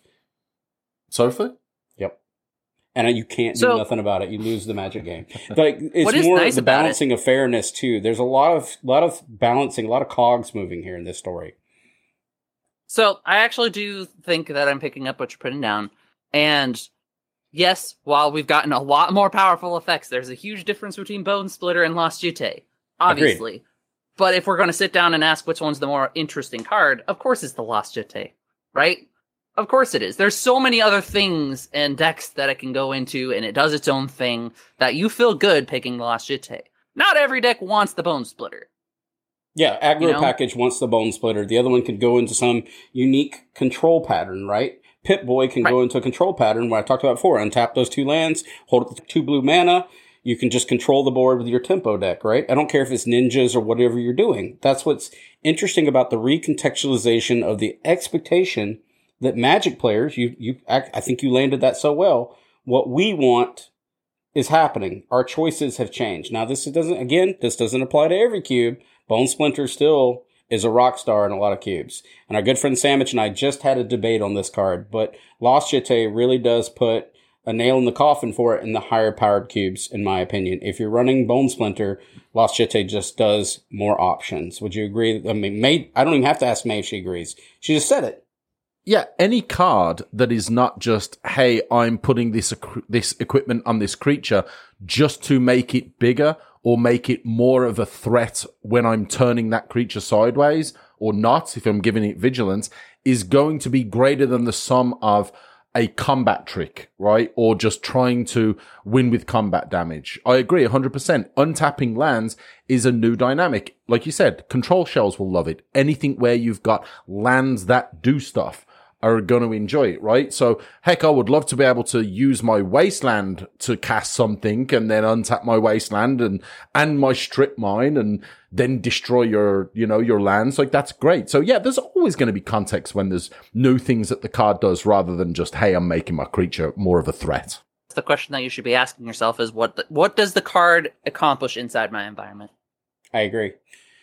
Sofa? And you can't do nothing about it. You lose the Magic game. Like, it's more nice the balancing of fairness too. There's a lot of balancing, a lot of cogs moving here in this story. So I actually do think that I'm picking up what you're putting down. And yes, while we've gotten a lot more powerful effects, there's a huge difference between Bone Splitter and Lost Jitte, obviously. Agreed. But if we're going to sit down and ask which one's the more interesting card, of course it's the Lost Jitte, right? Of course it is. There's so many other things and decks that it can go into, and it does its own thing, that you feel good picking Lost Jitte. not every deck wants the Bone Splitter. Yeah, aggro package wants the Bone Splitter. The other one could go into some unique control pattern, right? Pip-Boy can go into a control pattern where I talked about before. Untap those 2 lands, hold up the 2 blue mana. You can just control the board with your tempo deck, right? I don't care if it's ninjas or whatever you're doing. That's what's interesting about the recontextualization of the expectation that Magic players, I think you landed that so well. What we want is happening. Our choices have changed. Now, this doesn't apply to every cube. Bone Splinter still is a rock star in a lot of cubes. And our good friend Sandwich and I just had a debate on this card, but Lost Jitte really does put a nail in the coffin for it in the higher powered cubes, in my opinion. If you're running Bone Splinter, Lost Jitte just does more options. Would you agree? I mean, I don't even have to ask May if she agrees. She just said it. Yeah, any card that is not just, hey, I'm putting this equipment on this creature just to make it bigger or make it more of a threat when I'm turning that creature sideways or not, if I'm giving it vigilance, is going to be greater than the sum of a combat trick, right? Or just trying to win with combat damage. I agree 100%. Untapping lands is a new dynamic. Like you said, control shells will love it. Anything where you've got lands that do stuff are going to enjoy it, right? So, heck, I would love to be able to use my Wasteland to cast something and then untap my Wasteland and my Strip Mine and then destroy your lands. Like, that's great. So, yeah, there's always going to be context when there's new things that the card does rather than just, hey, I'm making my creature more of a threat. The question that you should be asking yourself is, what does the card accomplish inside my environment? I agree.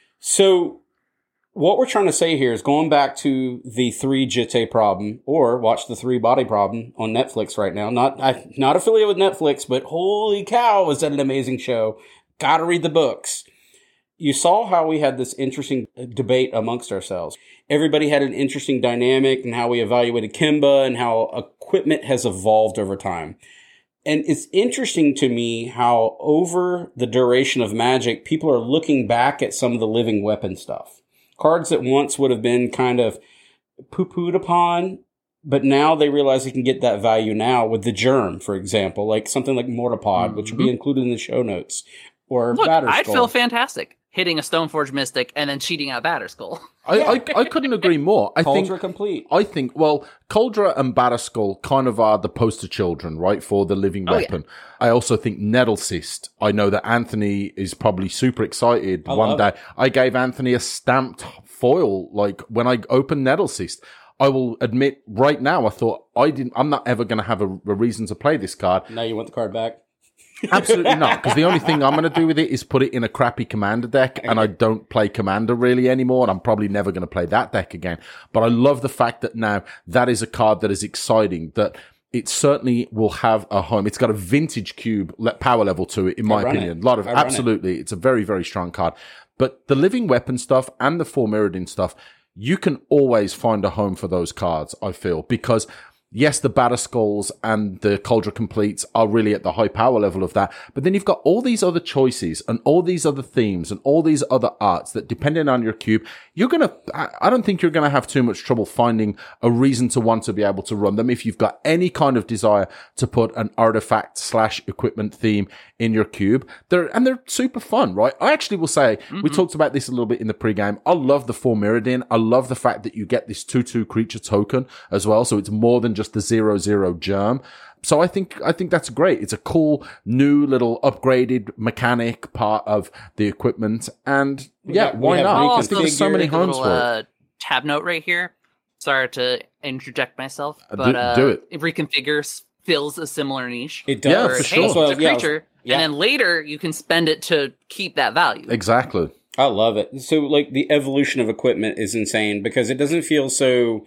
So, what we're trying to say here is going back to the 3 Jitte problem, or watch the 3 Body problem on Netflix right now. Not affiliated with Netflix, but holy cow, is that an amazing show. Gotta read the books. You saw how we had this interesting debate amongst ourselves. Everybody had an interesting dynamic and how we evaluated Kimba and how equipment has evolved over time. And it's interesting to me how over the duration of Magic, people are looking back at some of the living weapon stuff. Cards that once would have been kind of poo-pooed upon, but now they realize they can get that value now with the Germ, for example, like something like Mortapod, which will be included in the show notes, or Batterskull. I'd feel fantastic hitting a Stoneforge Mystic and then cheating out Batterskull. I couldn't agree more. Cauldra complete. I think, well, Cauldra and Batterskull kind of are the poster children, right, for the living weapon. Yeah. I also think Nettlecyst. I know that Anthony is probably super excited. One day, I gave Anthony a stamped foil, like, when I opened Nettlecyst. I will admit right now, I thought, I'm not ever going to have a reason to play this card. Now you want the card back? Absolutely not, because the only thing I'm going to do with it is put it in a crappy Commander deck, and I don't play Commander really anymore, and I'm probably never going to play that deck again. But I love the fact that now that is a card that is exciting, that it certainly will have a home. It's got a vintage cube power level to it, in my opinion. Absolutely. It's a very, very strong card. But the living weapon stuff and the 4 Mirrodin stuff, you can always find a home for those cards, I feel, because yes, the Batterskulls and the Cauldra Completes are really at the high power level of that. But then you've got all these other choices and all these other themes and all these other arts that, depending on your cube, I don't think you're going to have too much trouble finding a reason to want to be able to run them if you've got any kind of desire to put an artifact/equipment theme in your cube. They're super fun, right? I actually will say, we talked about this a little bit in the pregame. I love the 4 Mirrodin. I love the fact that you get this 2/2 creature token as well. So it's more than just the 0/0 germ. So I think that's great. It's a cool new little upgraded mechanic part of the equipment, and why not? I think there's so many homes for it. Tab note right here. Sorry to interject myself, but do it. It reconfigures fills a similar niche. It does, yeah, for sure. It's a creature, and then later you can spend it to keep that value. Exactly. I love it. So, like, the evolution of equipment is insane because it doesn't feel so.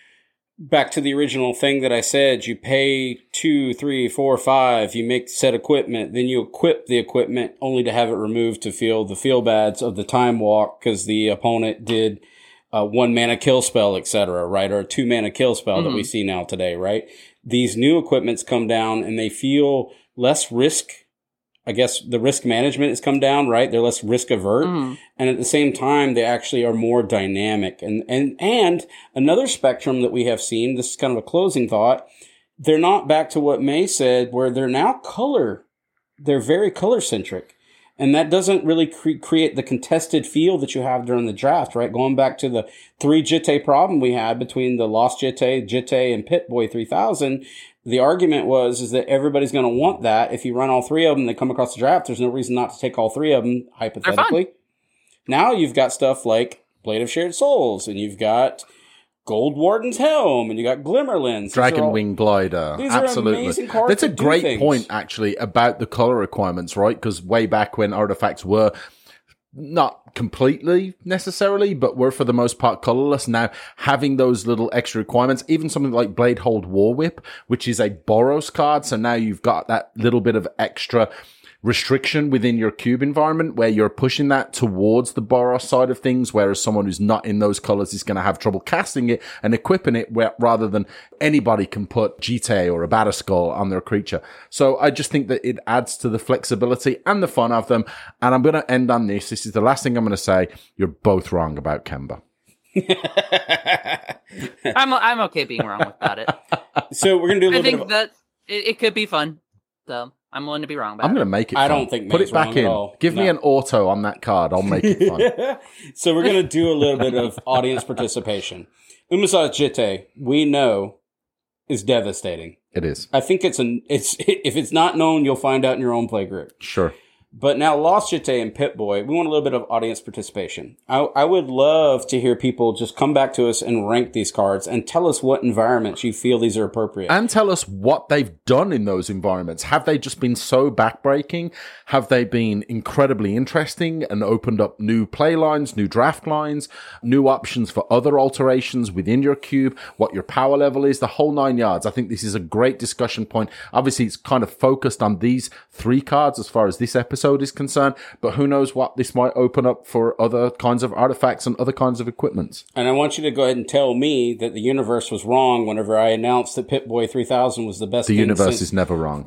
Back to the original thing that I said, you pay 2, 3, 4, 5, you make set equipment, then you equip the equipment only to have it removed to feel the feel bads of the time walk because the opponent did a 1 mana kill spell, etc., right? Or a 2 mana kill spell that we see now today, right? These new equipments come down and they feel less risk. I guess the risk management has come down, right? They're less risk avert. And at the same time, they actually are more dynamic. And another spectrum that we have seen, this is kind of a closing thought, they're not back to what May said, where they're now they're very color centric. And that doesn't really create the contested feel that you have during the draft, right? Going back to the 3 Jitte problem we had between the Lost Jitte, and Pip-Boy 3000, the argument is that everybody's going to want that. If you run all 3 of them, they come across the draft, there's no reason not to take all 3 of them, hypothetically. Now you've got stuff like Blade of Shared Souls, and you've got Gold Warden's Helm, and you got Glimmerlands. Dragonwing Glider. These Absolutely. are amazing cards. That's a great point, actually, about the color requirements, right? Because way back when artifacts were not completely necessarily, but were for the most part colorless. Now, having those little extra requirements, even something like Bladehold War Whip, which is a Boros card. So now you've got that little bit of extra restriction within your cube environment where you're pushing that towards the Boros side of things, whereas someone who's not in those colors is going to have trouble casting it and equipping it rather than anybody can put Jitte or a Batterskull on their creature. So I just think that it adds to the flexibility and the fun of them. And I'm going to end on this. This is the last thing I'm going to say. You're both wrong about Kemba. I'm okay being wrong about it. So we're going to do a little bit of... that it could be fun. So I'm willing to be wrong about it. I'm going to make it fun. I don't think Put it back in. Give me an auto on that card. I'll make it fun. So we're going to do a little bit of audience participation. Umezawa Jitte, we know, is devastating. It is. I think it's if it's not known, you'll find out in your own play group. Sure. But now Lost Jitte and Pip-Boy, we want a little bit of audience participation. I would love to hear people just come back to us and rank these cards and tell us what environments you feel these are appropriate. And tell us what they've done in those environments. Have they just been so backbreaking? Have they been incredibly interesting and opened up new play lines, new draft lines, new options for other alterations within your cube, what your power level is, the whole 9 yards? I think this is a great discussion point. Obviously, it's kind of focused on these 3 cards as far as this episode is concerned, but who knows what this might open up for other kinds of artifacts and other kinds of equipments. And I want you to go ahead and tell me that the universe was wrong whenever I announced that Pip-Boy 3000 was the best. The universe is never wrong.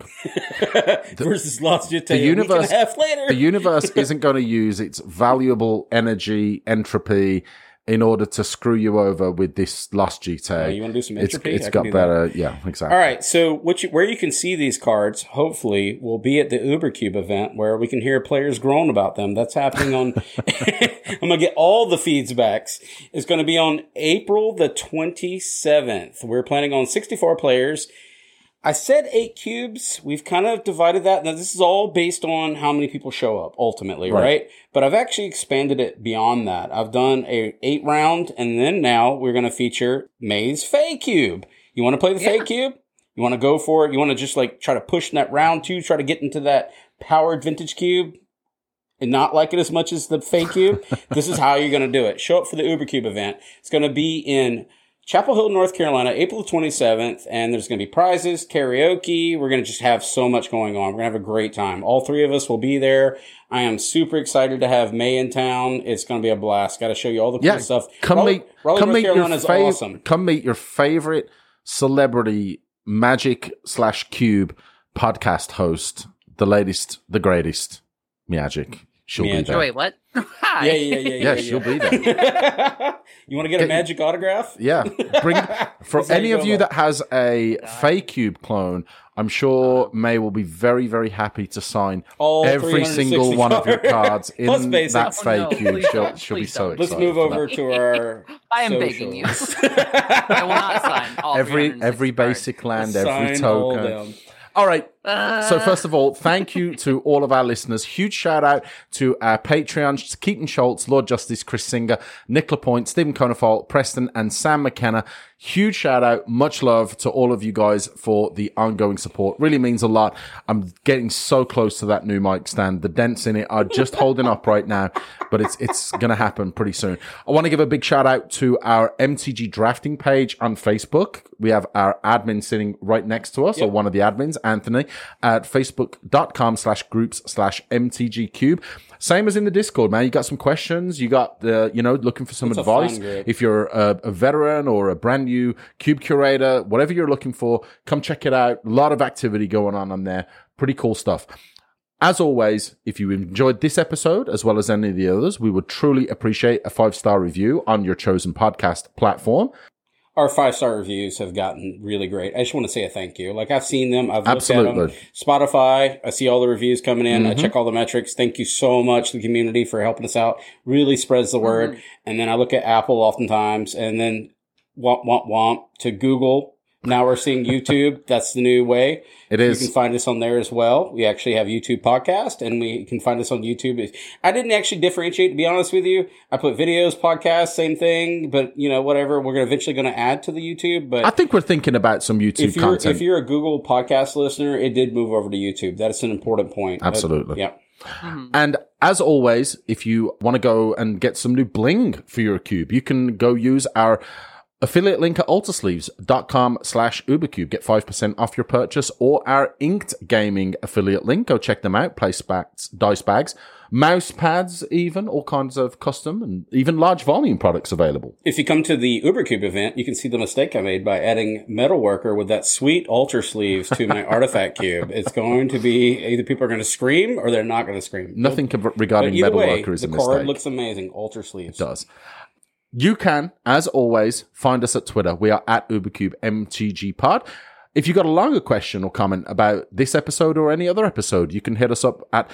Versus Lost Jitte a week and a half later. The universe isn't going to use its valuable energy, entropy, in order to screw you over with this Lost Jitte. You want to do some entropy? It's got better. Yeah, exactly. All right. So where you can see these cards, hopefully, will be at the Ubercube event where we can hear players groan about them. That's happening on... I'm going to get all the feedbacks. It's going to be on April the 27th. We're planning on 64 players. I said 8 cubes. We've kind of divided that. Now, this is all based on how many people show up, ultimately, right? But I've actually expanded it beyond that. I've done a 8 round, and then now we're going to feature May's Fey Cube. You want to play the Fey Cube? You want to go for it? You want to just like try to push in that round 2, try to get into that powered vintage cube and not like it as much as the Fey Cube? This is how you're going to do it. Show up for the Ubercube event. It's going to be in Chapel Hill, North Carolina, April 27th, and there's going to be prizes, karaoke. We're going to just have so much going on. We're going to have a great time. All 3 of us will be there. I am super excited to have May in town. It's going to be a blast. Got to show you all the cool stuff. Raleigh, North Carolina is awesome. Come meet your favorite celebrity Magic/Cube podcast host, the latest, the greatest, Magic. She'll be there. Wait, what? Hi. Yeah, she'll be there. You want to get a Magic autograph? Yeah. For any of you that has a Fey Cube clone, I'm sure May will be very, very happy to sign every single one of your cards in that Fey Cube. She'll be so excited. Let's move over to our I am begging you. I will not sign all every basic land, every token. All right. So first of all, thank you to all of our listeners. Huge shout out to our Patreons, Keaton Schultz, Lord Justice, Chris Singer, Nick Lapointe, Stephen Conafalt, Preston, and Sam McKenna. Huge shout out. Much love to all of you guys for the ongoing support. Really means a lot. I'm getting so close to that new mic stand. The dents in it are just holding up right now, but it's going to happen pretty soon. I want to give a big shout out to our MTG drafting page on Facebook. We have our admin sitting right next to us, or one of the admins, Anthony, at facebook.com/groups/MTGcube. Same as in the Discord, man. You got some questions. You got looking for some advice. If you're a veteran or a brand new cube curator, whatever you're looking for, come check it out. A lot of activity going on there. Pretty cool stuff. As always, if you enjoyed this episode as well as any of the others, we would truly appreciate a 5-star review on your chosen podcast platform. our 5-star reviews have gotten really great. I just want to say a thank you. Like, I've seen them. I've looked at them. Spotify, I see all the reviews coming in. I check all the metrics. Thank you so much to the community for helping us out. Really spreads the word. And then I look at Apple oftentimes, and then womp to Google. Now we're seeing YouTube. That's the new way. It is. You can find us on there as well. We actually have YouTube podcast, and we can find us on YouTube. I didn't actually differentiate, to be honest with you. I put videos, podcasts, same thing, but whatever. We're eventually going to add to the YouTube. But I think we're thinking about some YouTube content. If you're a Google podcast listener, it did move over to YouTube. That is an important point. Absolutely. Yeah. And as always, if you want to go and get some new bling for your cube, you can go use our affiliate link at altersleeves.com/ubercube. Get 5% off your purchase, or our Inked Gaming affiliate link. Go check them out. Place backs, dice bags, mouse pads, even all kinds of custom and even large volume products available. If you come to the Ubercube event, you can see the mistake I made by adding Metalworker with that sweet Alter Sleeves to my artifact cube. It's going to be either people are going to scream or they're not going to scream. Nothing regarding Metalworker is a mistake. The card looks amazing. Alter Sleeves. It does. You can, as always, find us at Twitter. We are at UbercubeMTGPod. If you've got a longer question or comment about this episode or any other episode, you can hit us up at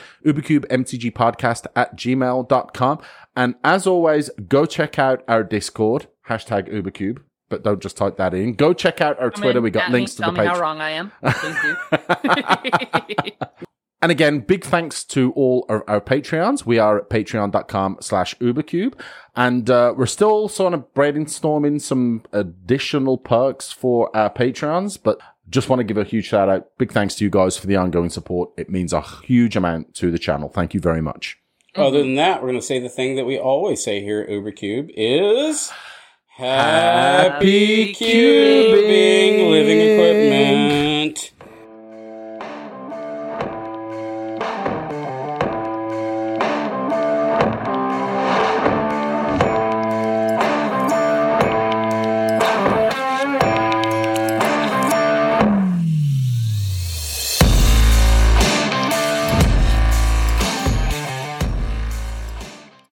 ubercubemtgpodcast@gmail.com. And as always, go check out our Discord, #Ubercube. But don't just type that in. Go check out our Twitter. We got links to the page. Tell me how wrong I am. Please do. And again, big thanks to all of our Patreons. We are at patreon.com/ubercube. And we're still sort of brainstorming some additional perks for our Patreons, but just want to give a huge shout out. Big thanks to you guys for the ongoing support. It means a huge amount to the channel. Thank you very much. Other than that, we're going to say the thing that we always say here at Ubercube is... Happy cubing, living equipment.